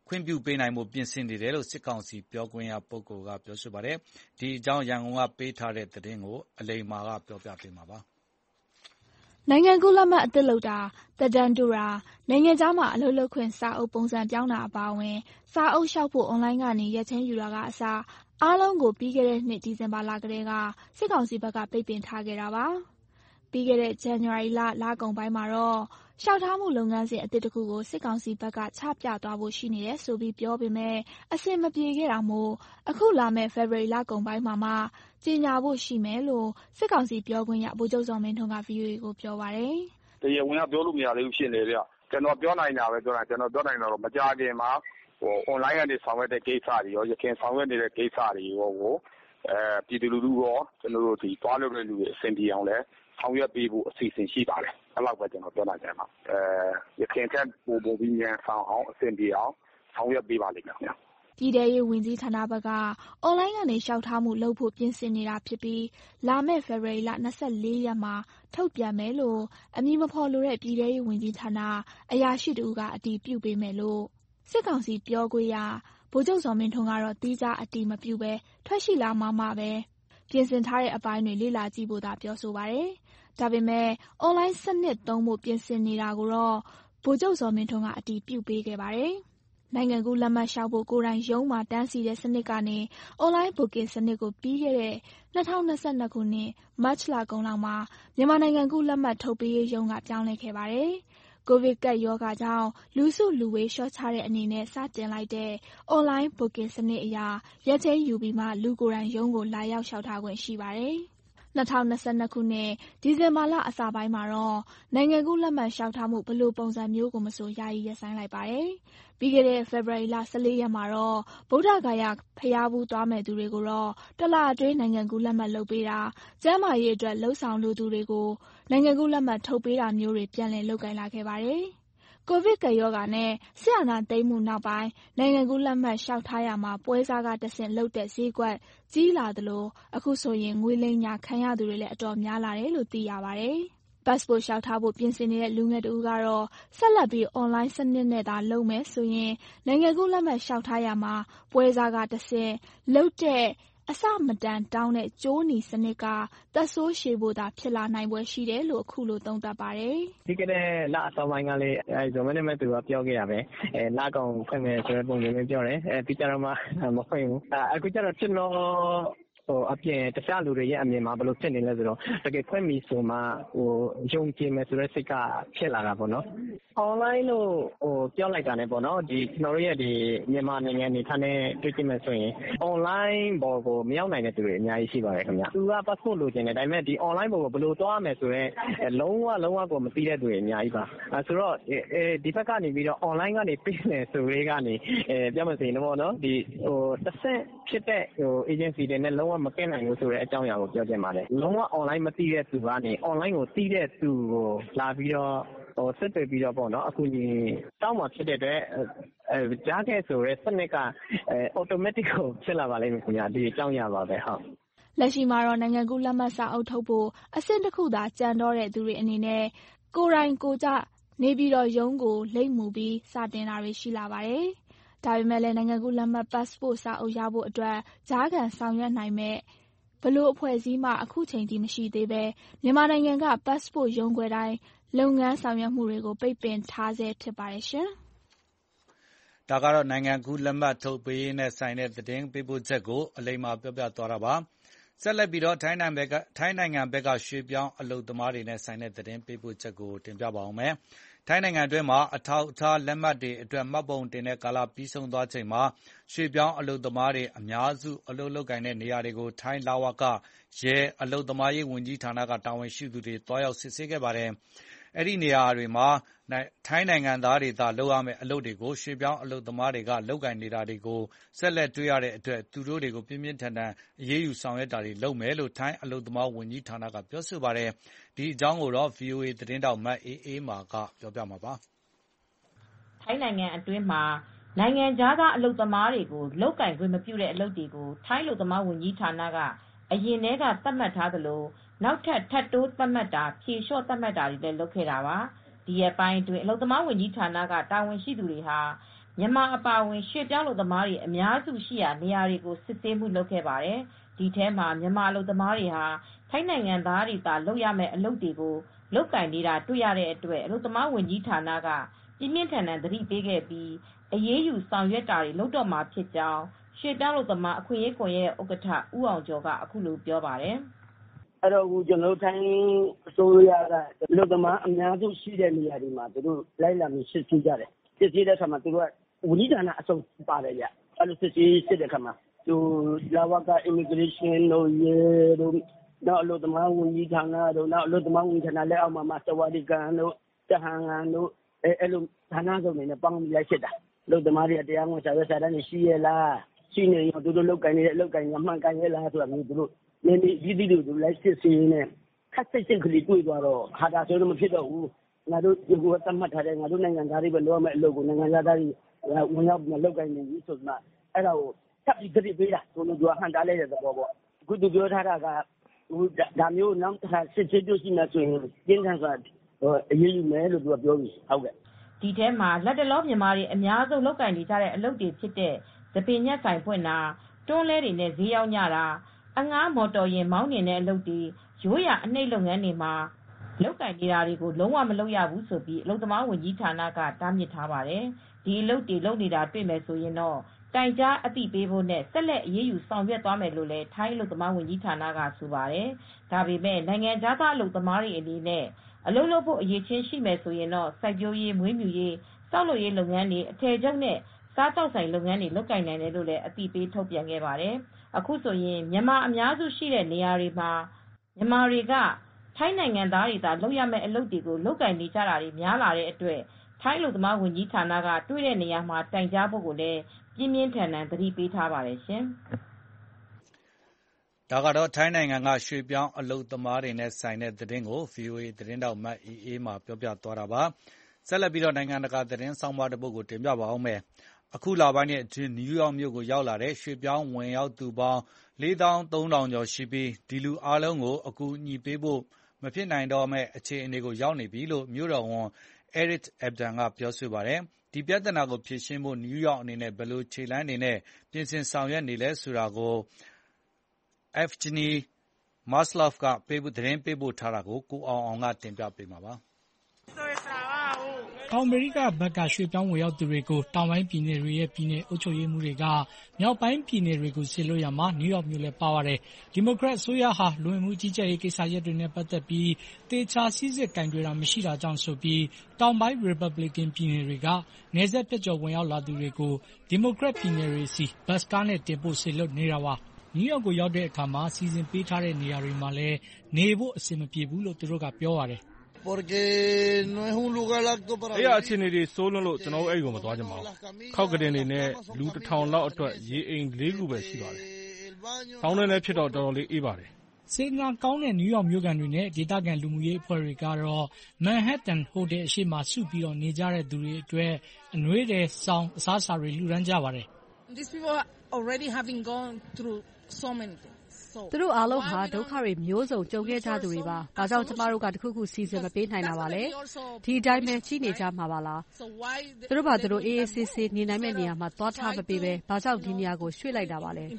ခွင့်ပြုပေးနိုင်ဖို့ပြင်ဆင်နေတယ်လို့စစ်ကောင်စီပြောခွင့်ရပုဂ္ဂိုလ်ကပြောဆိုပါတယ်။ဒီအကြောင်းရန်ကုန်ကပေးထားတဲ့သတင်းကိုအလိမ္မာကပြောပြပေးမှာပါ။နိုင်ငံကူးလက်မှတ်အသစ်လုပ်တာ၊သက်တမ်းတိုးတာ၊နိုင်ငံခြားမှာအလုပ်လုပ်ခွင့်စာအုပ်ပုံစံပြောင်းတာအပါအဝင်စာအုပ်လျှောက်ဖို့အွန်လိုင်းကနေရက်ချိန်းယူတာကအစအားလုံးကိုပြီးခဲ့တဲ့နှစ်ဒီဇင်ဘာလကတည်းကစစ်ကောင်စီဘက်ကပိတ်ပင်ထားခဲ့တာပါ။ပြီးခဲ့တဲ့ဇန်နဝါရီလလကုန်ပိုင်းမှာတော့လျှောက်ထားမှုလုပ်ငန်းစဉ်အသစ်တစ်ခုကိုစစ်ကောင်စီဘက်ကချပြသွားဖို့ရှိနေတယ်ဆိုပြီးပြောပေမဲ့အဆင်မပြေခဲ့တာမို့အခုလာမယ့်ဖေဖော်ဝါရီလကုန်ပိုင်းမှာမှကြေညာဖို့ရှိမယ်လို့စစ်ကောင်စီပြောခွင့်ရဗိုလ်ချုပ်ဇော်မင်းထွန်းက ဗွီအိုအေကိုပြောပါတယ်။တရားဝင်ကပြောလို့မရသေးဘူးဖြစ်နေဗျ။ကျွန်တော်ပြောနိုင်တာပဲပြောတာကျွန်တော်ပြောနိုင်တော့မကြခင်မှာဟို online ကနေဆောင်ရွက်တဲ့ကိစ္စတွေရောရခင်ဆောင်ရွက်နေတဲ့ကိစ္စတွေရောကိုအဲပြည်သူလူထုရောကျွန်တော်တို့ဒီသွားလုပ်တဲ့လူတွေအဆင်ပြေအောင်လဲဆောင်ရွက်ပေးဖို့အစီအစဉ်ရှိပါတယ်။အဲ့လောက်ပဲကျွန်တော်ပြောနိုင်တယ်မှာအဲရခင်ထက်ပိုပိုပြီးမြန်ဆောင်အောင်အဆင်ပြေအောင်ဆောင်ရွက်ပေးပါလိမ့်မယ်ခင်ဗျာ။ပြည်ထောင်ရေးဝန်ကြီးဌာနဘက်ကအွန်လိုင်းကနေလျှောက်ထားမှုလုပ်ဖို့ပြင်ဆင်နေတာဖြစ်ပြီးလာမယ့်ဖေဖော်ဝါရီလ၂၄ရက်မှာထုတ်ပြန်မယ်လို့အမည်မဖော်လိုတဲ့ပြည်ထောင်ရေးဝန်ကြီးဌာနအရာရှိတူကအတည်ပြုပေးမယ်လို့စစ်ကောင်စီပြောခွင့်ရဗိုလ်ချုပ်ဇော်မင်းထွန်းကတော့တီးခြားအတည်မပြုဘဲထွက်ရှိလာမှမှပဲပြင်ဆင်ထားတဲ့အပိုင်းတွေလေ့လာကြည့်ဖို့သာပြောဆိုပါတယ်။ဒါပေမဲ့အွန်လိုင်းစနစ်သုံးဖို့ပြင်ဆင်နေတာကိုတော့ဗိုလ်ချုပ်ဇော်မင်းထွန်းကအတည်ပြုပေးခဲ့ပါတယ်။နိုင်ငံကူးလက်မှတ်လျှောက်ဖို့ကိုယ်တိုင်ရုံးမှာတန်းစီတဲ့စနစ်ကနေအွန်လိုင်းဘွတ်ကင်စနစ်ကိုပြီးခဲ့တဲ့၂၀၂၂ခုနှစ်မတ်လကုန်လောက်မှာမြန်မာနိုင်ငံကူးလက်မှတ်ထုတ်ပေးရေးရုံးကပြောင်းလဲခဲ့ပါတယ်။ကိုဗစ်ကပ်ရောဂါကြောင့်လူစုလူဝေးလျှော့ချတဲ့အနေနဲ့စတင်လိုက်တဲ့အွန်လိုင်းဘွတ်ကင်စနစ်အရရက်ချိန်းယူပြီးမှလူကိုယ်တိုင်ရုံးကိုလာရောက်လျှောက်ထားခွင့်ရှိပါတယ်။၂၀၂၂ခုနှစ်ဒီဇင်ဘာလအစပိုင်းမှာတော့နိုင်ငံကူးလက်မှတ်လျှောက်ထားမှုဘယ်လိုပုံစံမျိုးကိုမဆိုယာယီရပ်ဆိုင်းလိုက်ပါတယ်။ပြီးခဲ့တဲ့ဖေဖော်ဝါရီလ၁၄ရက်မှာတော့ဗုဒ္ဓဂယာဘုရားဖူးသွားမယ့်သူတွေကိုတော့တလအတွင်းနိုင်ငံကူးလက်မှတ်လုပ်ပေးတာ၊ကျန်းမာရေးအတွက်လှုပ်ဆောင်လိုသူတွေကိုနိုင်ငံကူးလက်မှတ်ထုတ်ပေးတာမျိုးတွေပြန်လည်လုပ်ကိုင်လာခဲ့ပါတယ်။ကိုဗစ်ကပ်ရောဂါနဲ့စစ်အာဏာသိမ်းမှုနောက်ပိုင်းနိုင်ငံကူးလက်မှတ်လျှောက်ထားရာမှာပွဲစားကတဆင့်လုပ်တဲ့ဈေးကွက်ကြီးလာသလိုအခုဆိုရင်ငွေလိမ်ညာခံရသူတွေလည်းအတော်များလာတယ်လို့သိရပါတယ်။ passport လျှောက်ထားဖို့ပြင်ဆင်နေတဲ့လူငယ်တဦးကတော့ဆက်လက်ပြီးအွန်လိုင်းစနစ်နဲ့သာလုပ်မယ်ဆိုရင်နိုင်ငံကူးလက်မှတ်လျှောက်ထားရာမှာပွဲစားကတဆင့်လုပ်တဲ့အစမတန်တောင်းတဲ့ကြိုးနီစနစ်ကသက်ဆိုးရှည်ဖို့သာဖြစ်လာနိုင်ပွဲရှိတယ်လို့အခုလိုသုံးသပ်ပါတယ်။ဒီကနေ့လအစောပိုင်းကလေးအဲဇော်မင်းနဲ့သူကပြောခဲ့ရပဲအဲလကောင်ဖွင့်မယ်ဆိုတဲ့ပုံစံမျိုးပြောတယ်အဲပြီးကြတော့မှမဖွင့်ဘူးအခုကျတော့ကျွန်တော်ဟိုအပြင်တခြားလူတွေရဲ့အမြင်မှာဘယ်လိုဖြစ်နေလဲဆိုတော့တကယ်ဖွင့်ပြီဆိုမှဟိုယုံကြည်မယ်ဆိုတဲ့စိတ်ကဖြစ်လာတာပေါ့နော်။ online လို့ဟိုပြောလိုက်တာနဲ့ပေါ့နော်ဒီကျွန်တော်တို့ရဲ့ဒီမြန်မာနိုင်ငံနေထိုင်တဲ့တွေ့ကြည့်မယ်ဆိုရင် online ဘော်ကိုမရောက်နိုင်တဲ့သူတွေအများကြီးရှိပါတယ်ခင်ဗျ။သူက passport လိုချင်တယ်ဒါပေမဲ့ဒီ online ဘော်ကိုဘယ်လိုသွားရမယ်ဆိုတော့လုံးဝလုံးဝကိုမသိတဲ့သူတွေအများကြီးပါ။အဲဆိုတော့အဲဒီဘက်ကနေပြီးတော့ online ကနေပြင်တယ်ဆိုလေးကနေအဲပြောမယ်ဆိုရင်တော့နော်ဒီဟိုတစ်ဆင့်ဖြစ်တဲ့ဟို agency တွေနဲ့လုံးဝမကင်းနိုင်ဘူးဆိုတဲ့အကြောင်းအရာကိုပြောချင်ပါတယ်။လုံးဝ online မသိတဲ့သူကနေ online ကိုသိတဲ့သူကိုလာပြီးတော့ဟိုဆက်တွေ့ပြီးတော့ပေါ့နော်အခုညီတောင်းမှဖြစ်တဲ့အတွက်အဲကြားခဲ့ဆိုရဲစနစ်ကအဲ automatic ကိုဖြစ်လာပါလိမ့်မယ်ခင်ဗျာဒီအကြောင်းအရာပါပဲဟုတ်လက်ရှိမှာတော့နိုင်ငံကူးလက်မှတ်စာအုပ်ထုတ်ဖို့အဆင့်တစ်ခုသာကြံတော့တဲ့သူတွေအနေနဲ့ကိုယ်တိုင်ကိုကြနေပြီးတော့ရုံးကိုလိမ့်မှုပြီးစတင်တာတွေရှိလာပါတယ်။ဒါပေမဲ့လည်းနိုင်ငံကူးလက်မှတ် passport စာအုပ်ရဖို့အတွက်ကြားခံဆောင်ရွက်နိုင်မဲ့ဘလို့အဖွဲ့အစည်းမှအခုချိန်ထိမရှိသေးပဲမြန်မာနိုင်ငံက passport ရုံးခွဲတိုင်းလုပ်ငန်းဆောင်ရွက်မှုတွေကိုပိတ်ပင်ထားဆဲဖြစ်ပါတယ်ရှင်။ဒါကတော့နိုင်ငံကူးလက်မှတ်ထုတ်ပေးရေးနဲ့ဆိုင်တဲ့သတင်းပေးပို့ချက်ကိုအလိမ္မာပြောပြသွားတာပါ။ဆက်လက်ပြီးတော့ထိုင်းနိုင်ငံဘက်ကထိုင်းနိုင်ငံဘက်ကရွှေပြောင်းအလုပ်သမားတွေနဲ့ဆိုင်တဲ့သတင်းပေးပို့ချက်ကိုတင်ပြပါအောင်မယ်။ထိုင်းနိုင်ငံအတွင်းမှာအထောက်အထားလက်မှတ်တွေအတွက်မှတ်ပုံတင်တဲ့ကာလပြီးဆုံးသွားချိန်မှာရွှေပြောင်းအလုပ်သမားတွေအများစုအလုပ်လုပ်ကိုင်တဲ့နေရာတွေကိုထိုင်းလဝကရဲအလုပ်သမားရေးဝန်ကြီးဌာနကတာဝန်ရှိသူတွေတွားရောက်စစ်ဆေးခဲ့ပါတယ်။အဲ့ဒီနေရာတွေမှာထိုင်းနိုင်ငံသားတွေသာလုပ်ရမယ့်အလုပ်တွေကိုရွှေပြောင်းအလုပ်သမားတွေကလုပ်ကိုင်နေတာတွေကိုဆက်လက်တွေ့ရတဲ့အတွက်သူတို့တွေကိုပြင်းပြင်းထန်ထန်အရေးယူဆောင်ရွက်တာတွေလုပ်မယ်လို့ထိုင်းအလုပ်သမားဝန်ကြီးဌာနကပြောဆိုပါတယ်။ဒီအကြောင်းကိုတော့ ဗွီအိုအေ သတင်းတောက်မတ်အေးအေးမာကပြောပြမှာပါ။ထိုင်းနိုင်ငံအတွင်းမှာနိုင်ငံခြားသားအလုပ်သမားတွေကိုလုပ်ကိုင်ခွင့်မပြုတဲ့အလုပ်တွေကိုထိုင်းအလုပ်သမားဝန်ကြီးဌာနကအရင်တည်းကသတ်မှတ်ထားသလိုနောက်ထပ်ထပ်တိုးသတ်မှတ်တာဖြေလျှော့သတ်မှတ်တာတွေလည်းလုပ်ခဲ့တာပါဒီရက်ပိုင်းအတွင်းအလုပ်သမားဝန်ကြီးဌာနကတာဝန်ရှိသူတွေဟာမြန်မာအပါအဝင်ရွှေ့ပြောင်းအလုပ်သမားတွေအများစုရှိရာနေရာတွေကိုစစ်ဆေးမှုလုပ်ခဲ့ပါတယ်။ဒီထဲမှာမြန်မာအလုပ်သမားတွေဟာထိုင်းနိုင်ငံသားတွေသာလုပ်ရမယ့်အလုပ်တွေကိုလုပ်ကိုင်နေတာတွေ့ရတဲ့အတွက်အလုပ်သမားဝန်ကြီးဌာနကပြင်းပြင်းထန်ထန်သတိပေးခဲ့ပြီးအရေးယူဆောင်ရွက်တာတွေလုပ်တော့မှာဖြစ်ကြောင်းရွှေ့ပြောင်းအလုပ်သမားအခွင့်အရေးကွန်ရက်ဥက္ကဋ္ဌဦးအောင်ကျော်ကအခုလိုပြောပါတယ်။အဲ့တော့ကျွန်တော်ထိုင်းအစိုးရကအလုပ်သမားအများစုရှိတဲ့နေရာတွေမှာသူတို့လိုက်လာပြီးစစ်ဆေးကြတယ်။စစ်ဆေးတဲ့အခါမှာသူတို့ကဝန်ကြီးဌာနအစုံပါတယ်ဗျ။အဲ့လိုစစ်ဆေးစစ်တဲ့အခါမှာသူလာဝက immigration တို့ရေတို့နောက်အလုပ်သမားဝန်ကြီးဌာနတို့နောက်အလုပ်သမားဝန်ကြီးဌာနလက်အောက်မှာမသဝတိကန်တို့တဟန်ကန်တို့အဲအဲ့လိုဌာနစုံတွေနဲ့ပေါင်းပြီးလိုက်စစ်တာအလုပ်သမားတွေတရားဝင်စာရွက်စာတမ်းတွေရှိရဲ့လားရှိနေရင်သူတို့လုပ်ကိုင်နေတဲ့အလုပ်ကိုင်ကမှန်ကန်ရဲ့လားဆိုတာမျိုးသူတို့နည်းနည်းကြီးကြီးတွေသူလိုက်စစ်ဆေးနေခက်စိတ်စိတ်ကလေးတွေ့သွားတော့ဟာဒါဆိုတော့မဖြစ်တော့ဘူးငါတို့ဒီကိုသတ်မှတ်ထားတဲ့ငါတို့နိုင်ငံသားတွေပဲလုပ်ရမယ့်အလုပ်ကိုနိုင်ငံသားတွေဝင်ရောက်ပြီးလုပ်ကိုင်နေပြီဆိုမှအဲ့ဒါကိုထပ်ပြီးကြည့်ပေးတာသူတို့ကဟန်တားလိုက်တဲ့သဘောပေါ့အခုသူပြောထားတာကဒါမျိုးနောက်တစ်ခါစစ်ဆေးတွေ့ရှိမှဆိုရင်ကျင်းထန်စွာအရေးယူမယ်လို့သူကပြောပြီးဟုတ်ကဲ့ဒီထဲမှာလက်တလောမြန်မာတွေအများဆုံးလုပ်ကိုင်နေကြတဲ့အလုပ်တွေဖြစ်တဲ့သပင်ညက်ဆိုင်ဖွင့်တာတွန်းလဲတွေနဲ့ဈေးရောက်ညတာအငှားမော်တော်ယာဉ်မောင်းနေတဲ့အလုပ်တွေရိုးရာအနှိပ်လုပ်ငန်းတွေမှာလုပ်ကိုင်နေတာတွေကိုလုံးဝမလုပ်ရဘူးဆိုပြီးအလုပ်သမားဝန်ကြီးဌာနကတားမြစ်ထားပါတယ်ဒီအလုပ်တွေလုပ်နေတာတွေ့မယ်ဆိုရင်တော့တိုင်ကြားအသိပေးဖို့နဲ့ဆက်လက်အရေးယူဆောင်ရွက်သွားမယ်လို့လည်းထိုင်းအလုပ်သမားဝန်ကြီးဌာနကဆိုပါတယ်ဒါပေမဲ့နိုင်ငံခြားသားအလုပ်သမားတွေအနေနဲ့အလုပ်လုပ်ဖို့အရေးချင်းရှိမယ်ဆိုရင်တော့စိုက်ပျိုးရေးမွေးမြူရေးစောက်လုပ်ရေးလုပ်ငန်းတွေအထည်ချုပ်နဲ့စားတောက်ဆိုင်လုပ်ငန်းတွေလုပ်ကိုင်နိုင်တယ်လို့လည်းအသိပေးထုတ်ပြန်ခဲ့ပါတယ်အခုဆိုရင်မြန်မာအများစုရှိတဲ့နေရာတွေမှာမြန်မာတွေကထိုင်းနိုင်ငံသားတွေသာလုပ်ရမယ့်အလုပ်တွေကိုလုပ်ကိုင်နေကြတာတွေများလာတဲ့အတွက်ထိုင်းအလုပ်သမားဝန်ကြီးဌာနကတွေ့တဲ့နေရာမှာတိုင်ကြားဖို့ကိုလည်းပြင်းပြင်းထန်ထန်သတိပေးထားပါတယ်ရှင်။ဒါကတော့ထိုင်းနိုင်ငံကရွှေ့ပြောင်းအလုပ်သမားတွေနဲ့ဆိုင်တဲ့သတင်းကို ဗွီအိုအေ သတင်းထောက်မအေးအေးမာပြောပြသွားတာပါ။ဆက်လက်ပြီးနိုင်ငံတကာသတင်းဆောင်းပါးတစ်ပုဒ်ကိုတင်ပြပါဦးမယ်။အခုလပိုင်းအတွင်းနယူးယောက်မြို့ကိုရောက်လာတဲ့ရွှေ့ပြောင်းဝင်ရောက်သူပေါင်းလေးသောင်းသုံးထောင်ကျော်ရှိပြီးဒီလူအားလုံးကိုအကူအညီပေးဖို့မဖြစ်နိုင်တော့မယ့်အခြေအနေကိုရောက်နေပြီလို့မြို့တော်ဝန် Eric Adams ကပြောဆိုပါတယ်။ဒီပြဿနာကိုဖြေရှင်းဖို့နယူးယောက်အနေနဲ့ဘယ်လိုခြေလှမ်းတွေနဲ့ပြင်ဆင်ဆောင်ရွက်နေလဲဆိုတာကို Evgeny Maslov ကသတင်းပေးပို့ထားတာကိုကိုအောင်အောင်ကတင်ပြပေးမှာပါ။တောင်အမေရိကဘက်ကရွှေ့ပြောင်းဝင်ရောက်သူတွေကိုတောင်ပိုင်းပြည်နယ်တွေရဲ့ပြည်နယ်အုပ်ချုပ်ရေးမှူးတွေကမြောက်ပိုင်းပြည်နယ်တွေကိုစေလွှတ်ရမှာနယူးယောက်မြို့လည်းပါပါတယ်။ဒီမိုကရက်အစိုးရဟာလူဝင်မှုကြီးကြပ်ရေးကိစ္စရပ်တွေနဲ့ပတ်သက်ပြီးတေချာစီစစ်ကင်တွယ်တာမရှိတာကြောင့်ဆိုပြီးတောင်ပိုင်း Republican ပြည်နယ်တွေကနယ်စပ်ဖြတ်ကျော်ဝင်ရောက်လာသူတွေကိုဒီမိုကရက်ပြည်နယ်တွေစီဘတ်စ်ကားနဲ့တင်ပို့စေလွှတ်နေတာပါ။နယူးယောက်ကိုရောက်တဲ့အခါမှာစီစဉ်ပေးထားတဲ့နေရာတွေမှာလည်းနေဖို့အဆင်မပြေဘူးလို့သူတို့ကပြောပါတယ်။အဲ့ရအခြေအနေတွေစိုးလွန်းလို့ကျွန်တော်တို့အဲ့ဒီကိုမသွားကြပါဘူး။ခောက်ကတင်နေနဲ့လူတစ်ထောင်လောက်အတွက်ရေအိမ်လေးခုပဲရှိပါတယ်။ဆောင်းထဲလည်းဖြစ်တော့တော်တော်လေးအေးပါတယ်။စေတနာကောင်းတဲ့နယူးယောက်မြို့ကန်တွေနဲ့ဒေသခံလူမှုရေးအဖွဲ့တွေကတော့ Manhattan Hotel အရှိမစုပြီးတော့နေကြတဲ့သူတွေအတွက်အနွေးတယ်စောင်းအစားအစာတွေလှူဒန်းကြပါတယ်။ These people are already having gone through so many things. သူတို့အားလုံးဟာဒုက္ခတွေမျိုးစုံကြုံခဲ့ကြသူတွေပါ။ဒါကြောင့်ကျမတို့ကတခုခုစီစဉ်မပေးနိုင်တာပါလေ။ဒီအတိုင်းပဲကြီးနေကြမှာပါလား။သူတို့ဘာသူတို့အေးအေးဆေးဆေးနေနိုင်မယ့်နေရာမှာသွားထားမပေးပဲဘာကြောင့်ဒီနေရာကိုရွှေ့လိုက်တာပါလဲ။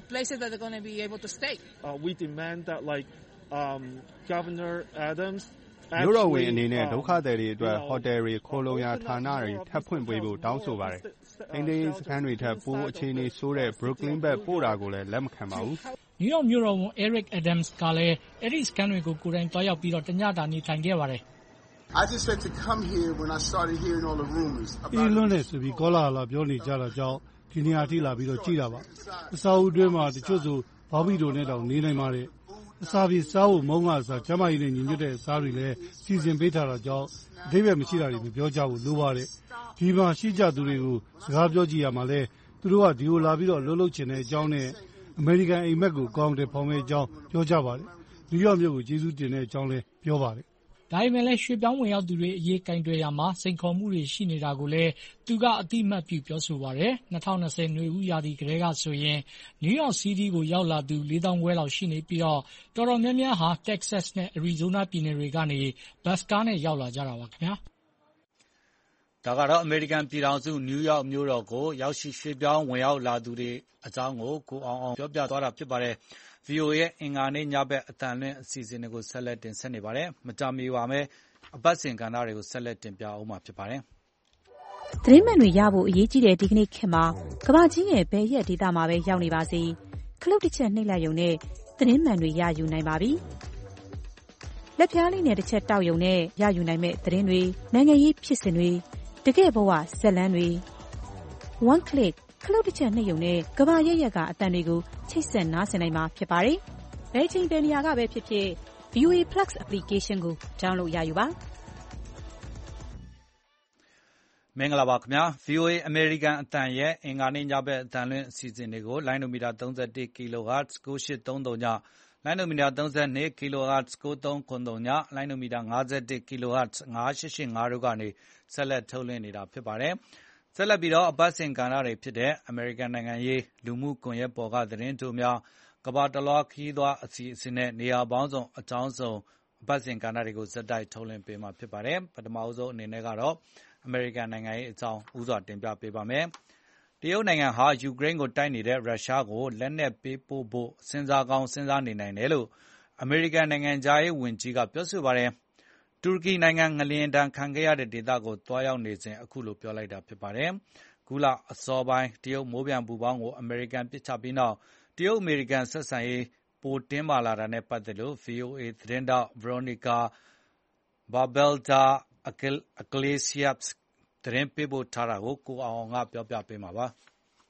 We demand that like um Governor Adams မြို့တော်ဝင်အနေနဲ့ဒုက္ခသည်တွေအတွက်ဟိုတယ်တွေခိုလုံရာဌာနတွေထပ်ဖွင့်ပေးဖို့တောင်းဆိုပါတယ်။ထိန်းသိမ်းရေးစခန်းတွေထပ်ပိုးအခြေအနေဆိုးတဲ့ Brooklyn ဘက်ပို့တာကိုလည်းလက်မခံပါဘူး။နယူးယောက်မြို့တော်ဝန် Eric Adams ကလည်းအဲ့ဒီစခန်းတွေကိုကိုယ်တိုင်သွားရောက်ပြီးတော့တညတာနေထိုင်ခဲ့ပါတယ်။ I just had to come here when I started hearing all the rumors. အင်းလွန်းနေဆိုပြီးကောလာလာပြောနေကြတာကြောင့်ဒီနေရာထိလာပြီးတော့ကြည်တာပါ။အစာအုပ်တွင်းမှာတချို့ဆိုဘော်ဘီတိုနဲ့တောင်နေနိုင်ပါတယ်။အစာပြေစားဖို့မုန်းကအစားကျမကြီးနဲ့ညီညွတ်တဲ့အစားတွေလည်းစီစဉ်ပေးထားတာကြောင့်အသေးပဲမရှိတာတွေမပြောကြဘူးလို့ပါတယ်။ဒီမှာရှိကြသူတွေကိုစကားပြောကြည့်ရမှာလဲသူတို့ကဒီကိုလာပြီးတော့လှုပ်လှုပ်ချင်တဲ့အကြောင်းနဲ့အမေရိကန်အိမ်မက်ကိုကောင်းတဲ့ဖောင်မဲ့အကြောင်းပြောကြပါတယ်။နယူးယောက်မြို့ကိုကျေးဇူးတင်တဲ့အကြောင်းလည်းပြောပါတယ်။ဒါပေမဲ့လည်းရွှေ့ပြောင်းဝင်ရောက်သူတွေအရေးကင်တွယ်ရမှာစိန်ခေါ်မှုတွေရှိနေတာကိုလည်းသူကအတိအမှတ်ပြုပြောဆိုပါတယ်။၂၀၂၀နွေဦးရာသီကတည်းကဆိုရင်နယူးယောက်စီးတီးကိုရောက်လာသူလေးသောင်းခွဲလောက်ရှိနေပြီးတော့တော်တော်များများဟာတက္ကဆက်နဲ့အရီဇိုးနားပြည်နယ်တွေကနေဘတ်စ်ကားနဲ့ရောက်လာကြတာပါခင်ဗျာ။ဒါကတော့အမေရိကန်ပြည်ထောင်စုနယူးယောက်မြို့တော်ကိုရောက်ရှိရွှေ့ပြောင်းဝင်ရောက်လာသူတွေအကြောင်းကိုကိုအောင်အောင်ပြောပြသွားတာဖြစ်ပါတယ်။ ဗွီအိုအေရဲ့အင်္ဂါနေ့ညဘက်အသံလွှင့်အစီအစဉ်တွေကိုဆက်လက်တင်ဆက်နေပါတယ်။မကြာမီပါမယ်အပတ်စဉ်ကဏ္ဍတွေကိုဆက်လက်တင်ပြအောင်မှာဖြစ်ပါတယ်။သတင်းမှန်တွေရဖို့အရေးကြီးတဲ့ဒီကနေ့ခေတ်မှာကမ္ဘာကြီးရဲ့ဘယ်ရက်ဒေသမှာပဲရောက်နေပါစေခလုတ်တစ်ချက်နှိပ်လိုက်ရုံနဲ့သတင်းမှန်တွေရယူနိုင်ပါပြီ။လက်ဖျားလေးနဲ့တစ်ချက်တောက်ရုံနဲ့ရယူနိုင်မဲ့သတင်းတွေနိုင်ငံရေးဖြစ်စဉ်တွေတကယ့်ဘဝဇက်လန်းတွေ one click ခလုတ်တစ်ချက်နှိပ်ရုံနဲ့ကမ္ဘာရက်ရက်ကအသံတွေကိုချိတ်ဆက်နားဆင်နိုင်မှာဖြစ်ပါတယ်။ဘယ်ချိန်ဘယ်နေရာကပဲဖြစ်ဖြစ် ဗီအိုအေ Plus application ကို download ရယူပါမင်္ဂလာပါခင်ဗျာ ဗွီအိုအေအမေရိကန်အသံရဲ့အင်္ဂါနေ့ညဘက်အသံလွှင့်အစီအစဉ်တွေကိုလိုင်းနိုမီတာသုံး၁ ကီလိုဟတ်ဇ် ကို၈၃၀ ညလိုင်းနိုမီတာသုံး၂ ကီလိုဟတ်ဇ် ကို၃၇၀ ညလိုင်းနိုမီတာ၅၁ ကီလိုဟတ်ဇ် ၅၈၈၅ တို့ကနေဆက်လက်ထုတ်လွှင့်နေတာဖြစ်ပါတယ်။ဆက်လက်ပြီးတော့အပတ်စဉ်ကဏ္ဍတွေဖြစ်တဲ့အမေရိကန်နိုင်ငံရေးလူမှုကွန်ရက်ပေါ်ကသတင်းတို့များကမ္ဘာတလွှားခရီးသွားအစီအစဉ်နဲ့နေရာပေါင်းစုံအကြောင်းစုံအပတ်စဉ်ကဏ္ဍတွေကိုဇက်တိုက်ထုတ်လွှင့်ပေးမှာဖြစ်ပါတယ်။ပထမဆုံးအနေနဲ့ကတော့အမေရိကန်နိုင်ငံရေးအကြောင်းဦးစွာတင်ပြပေးပါမယ်။တရုတ်နိုင်ငံဟာယူကရိန်းကိုတိုက်နေတဲ့ရုရှားကိုလက်နက်ပေးပို့ဖို့စဉ်းစားကောင်းစဉ်းစားနေနိုင်တယ်လို့အမေရိကန်နိုင်ငံသားရေးဝန်ကြီးကပြောဆိုပါတယ်။တူရကီနိုင်ငံငလျင်ဒဏ်ခံခဲ့ရတဲ့ဒေသကိုတွားရောက်နေစဉ်အခုလိုပြောလိုက်တာဖြစ်ပါတယ်။ခုလအစောပိုင်းတရုတ်မိုးပြန်ပူပေါင်းကိုအမေရိကန်ပစ်ချပြီးနောက်တရုတ်အမေရိကန်ဆက်ဆံရေးပိုတင်းမာလာတာနဲ့ပတ်သက်လို့ ဗွီအိုအေ သတင်းထောက် Veronica Balderas Iglesias သတင်းပေးပို့ထားတာကိုကိုအောင်အောင်ကပြောပြပေးမှာပါ။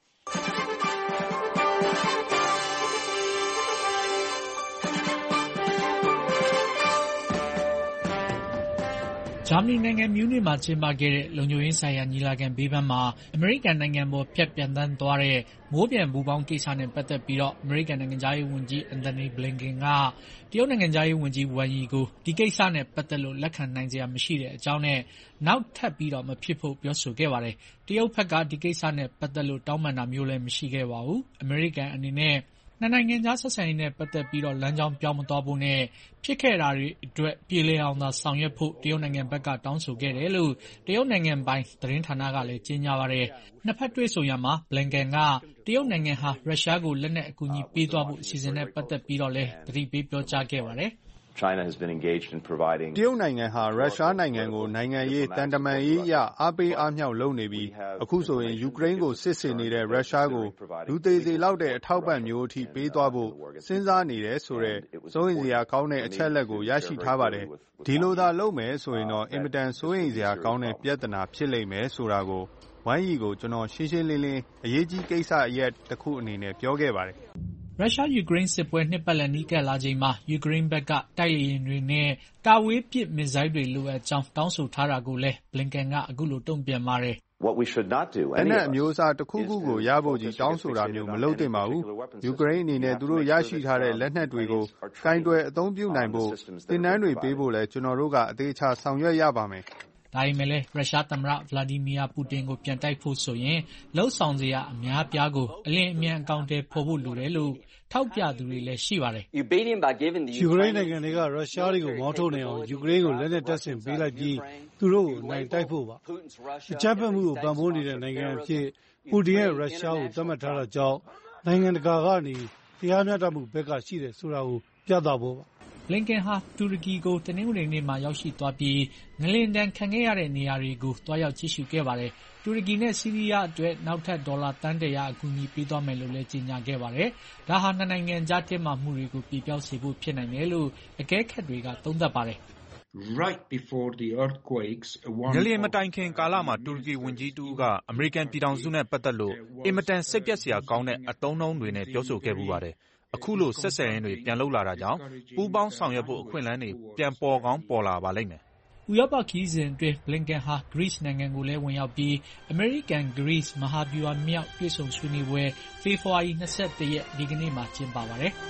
ဂျာမနီနိုင်ငံမြူးနစ်မှာကျင်းပခဲ့တဲ့လုံခြုံရေးဆိုင်ရာညီလာခံဘေးပန်းမှာအမေရိကန်နိုင်ငံပေါ်ဖြတ်ပျံသန်းသွားတဲ့မိုးပြန်ပူပေါင်းကိစ္စနဲ့ပတ်သက်ပြီးတော့အမေရိကန်နိုင်ငံသားရေးဝန်ကြီးအန်တိုနီဘလင်ကန်ကတရုတ်နိုင်ငံသားရေးဝန်ကြီးဝမ်ယီကိုဒီကိစ္စနဲ့ပတ်သက်လို့လက်ခံနိုင်စရာမရှိတဲ့အကြောင်းနဲ့နောက်ထပ်ပြီးတော့မဖြစ်ဖို့ပြောဆိုခဲ့ပါတယ်။တရုတ်ဘက်ကဒီကိစ္စနဲ့ပတ်သက်လို့တောင်းပန်တာမျိုးလည်းမရှိခဲ့ပါဘူး။အမေရိကန်အနေနဲ့နှစ်နိုင်ငံကြားဆက်ဆံရေးနဲ့ပတ်သက်ပြီးတော့လမ်းကြောင်းပြောင်းမသွားဖို့နဲ့ဖြစ်ခဲ့တာတွေအတွက်ပြေလည်အောင်သာဆောင်ရွက်ဖို့တရုတ်နိုင်ငံဘက်ကတောင်းဆိုခဲ့တယ်လို့တရုတ်နိုင်ငံပိုင်သတင်းဌာနကလည်းကြေညာပါတယ်။နှစ်ဖက်တွေ့ဆုံရမှာဘလင်ကန်ကတရုတ်နိုင်ငံဟာရုရှားကိုလက်နက်အကူအညီပေးသွားဖို့အစီအစဉ်နဲ့ပတ်သက်ပြီးတော့လည်းသတိပေးပြောကြားခဲ့ပါတယ်။ China has been engaged in providing တရုတ်နိုင်ငံဟာရုရှားနိုင်ငံကိုနိုင်ငံရေးတန်တမာရေးအရအားပေးအားမြှောက်လုပ်နေပြီးအခုဆိုရင်ယူကရိန်းကိုစစ်ဆင်နေတဲ့ရုရှားကိုလူသေးသေးလောက်တဲ့အထောက်ပံ့မျိုးအထိပေးသွားဖို့စဉ်းစားနေတယ်ဆိုတဲ့စိုးရိမ်စရာကောင်းတဲ့အချက်လက်ကိုရရှိထားပါတယ်။ဒီလိုသာလုပ်မယ်ဆိုရင်တော့အင်မတန်စိုးရိမ်စရာကောင်းတဲ့ပြဿနာဖြစ်လိမ့်မယ်ဆိုတာကိုဝမ်ယီကိုကျွန်တော်ရှင်းရှင်းလင်းလင်းအရေးကြီးကိစ္စအရက်တစ်ခုအနေနဲ့ပြောခဲ့ပါတယ်။ရုရှားယူကရိန်းစစ်ပွဲနှစ်ပတ်လည်နီးကပ်လာချိန်မှာယူကရိန်းဘက်ကတိုက်လေယာဉ်တွေနဲ့တာဝေးပစ်မစ်ဇိုင်းတွေလိုအပ်ကြောင်းတောင်းဆိုထားတာကိုလည်းဘလင်ကန်ကအခုလိုတုံ့ပြန်ပါတယ်။ What we should not do လက်နက်အမျိုးအစားတစ်ခုခုကိုရဖို့ကြီးတောင်းဆိုတာမျိုးမလုပ်သင့်ပါဘူး။ယူကရိန်းအနေနဲ့သူတို့ရရှိထားတဲ့လက်နက်တွေကိုကင်တွယ်အသုံးပြုနိုင်ဖို့သင်တန်းတွေပေးဖို့လည်းကျွန်တော်တို့ကအသေးချာဆောင်ရွက်ရပါမယ်။ဒါပေမဲ့လည်းရုရှားသမ္မတဗလာဒီမီယာပူတင်ကိုပြန်တိုက်ဖို့ဆိုရင်လှုပ်ဆောင်စရာအများပြားကိုအလင်းအမြန်အကောင့်တွေဖော်ဖို့လိုတယ်လို့ထောက်ပြသူတွေလည်းရှိပါတယ်။ယူကရိန်းနိုင်ငံတွေကရုရှားတွေကိုမောင်းထုတ်နေအောင်ယူကရိန်းကိုလက်နက်တပ်ဆင်ပေးလိုက်ပြီးသူတို့ကိုနိုင်တိုက်ဖို့ပါ။အကြမ်းဖက်မှုကိုပံ့ပိုးနေတဲ့နိုင်ငံအဖြစ်ပူတင်ရဲ့ရုရှားကိုသတ်မှတ်ထားတာကြောင့်နိုင်ငံတကာကနေတရားမျှတမှုဘက်ကရှိတယ်ဆိုတာကိုပြသဖို့ပါ။ဘလင်ကန်ဟာတူရကီကိုတနင်္ဂနွေနေ့မှာရောက်ရှိသွားပြီးငလျင်ဒဏ်ခံခဲ့ရတဲ့နေရာတွေကိုတွားရောက်ကြည့်ရှုခဲ့ပါတယ်။တူရကီနဲ့ဆီးရီးယားအတွက်နောက်ထပ်ဒေါ်လာသန်းတရာအကူအညီပေးသွားမယ်လို့လည်းကြေညာခဲ့ပါတယ်။ဒါဟာနှစ်နိုင်ငံကြားတင်းမာမှုတွေကိုပြေပျောက်စေဖို့ဖြစ်နိုင်တယ်လို့အကဲခတ်တွေကသုံးသပ်ပါတယ်။ Right before the earthquakes ငလျင်မတိုင်ခင်ကာလမှာတူရကီဝန်ကြီးတဦးကအမေရိကန်ပြည်ထောင်စုနဲ့ပတ်သက်လို့အင်မတန်စိတ်ပျက်စရာကောင်းတဲ့အသုံးအနှုန်းတွေနဲ့ပြောဆိုခဲ့ပူပါတယ်။အခုလိုဆက်ဆံရေးတွေပြန်လုပ်လာတာကြောင့်ပူးပေါင်းဆောင်ရွက်ဖို့အခွင့်အလမ်းတွေပြန်ပေါ်ကောင်းပေါ်လာပါလိမ့်မယ်။ဥရောပခရီးစဉ်အတွင်းဘလင်ကန်ဟာဂရိနိုင်ငံကိုလည်းဝင်ရောက်ပြီးအမေရိကန်ဂရိမဟာဗျူဟာမြောက်တွေ့ဆုံဆွေးနွေးပွဲဖေဖော်ဝါရီ၂၁ရက်ဒီကနေ့မှာကျင်းပပါတယ်။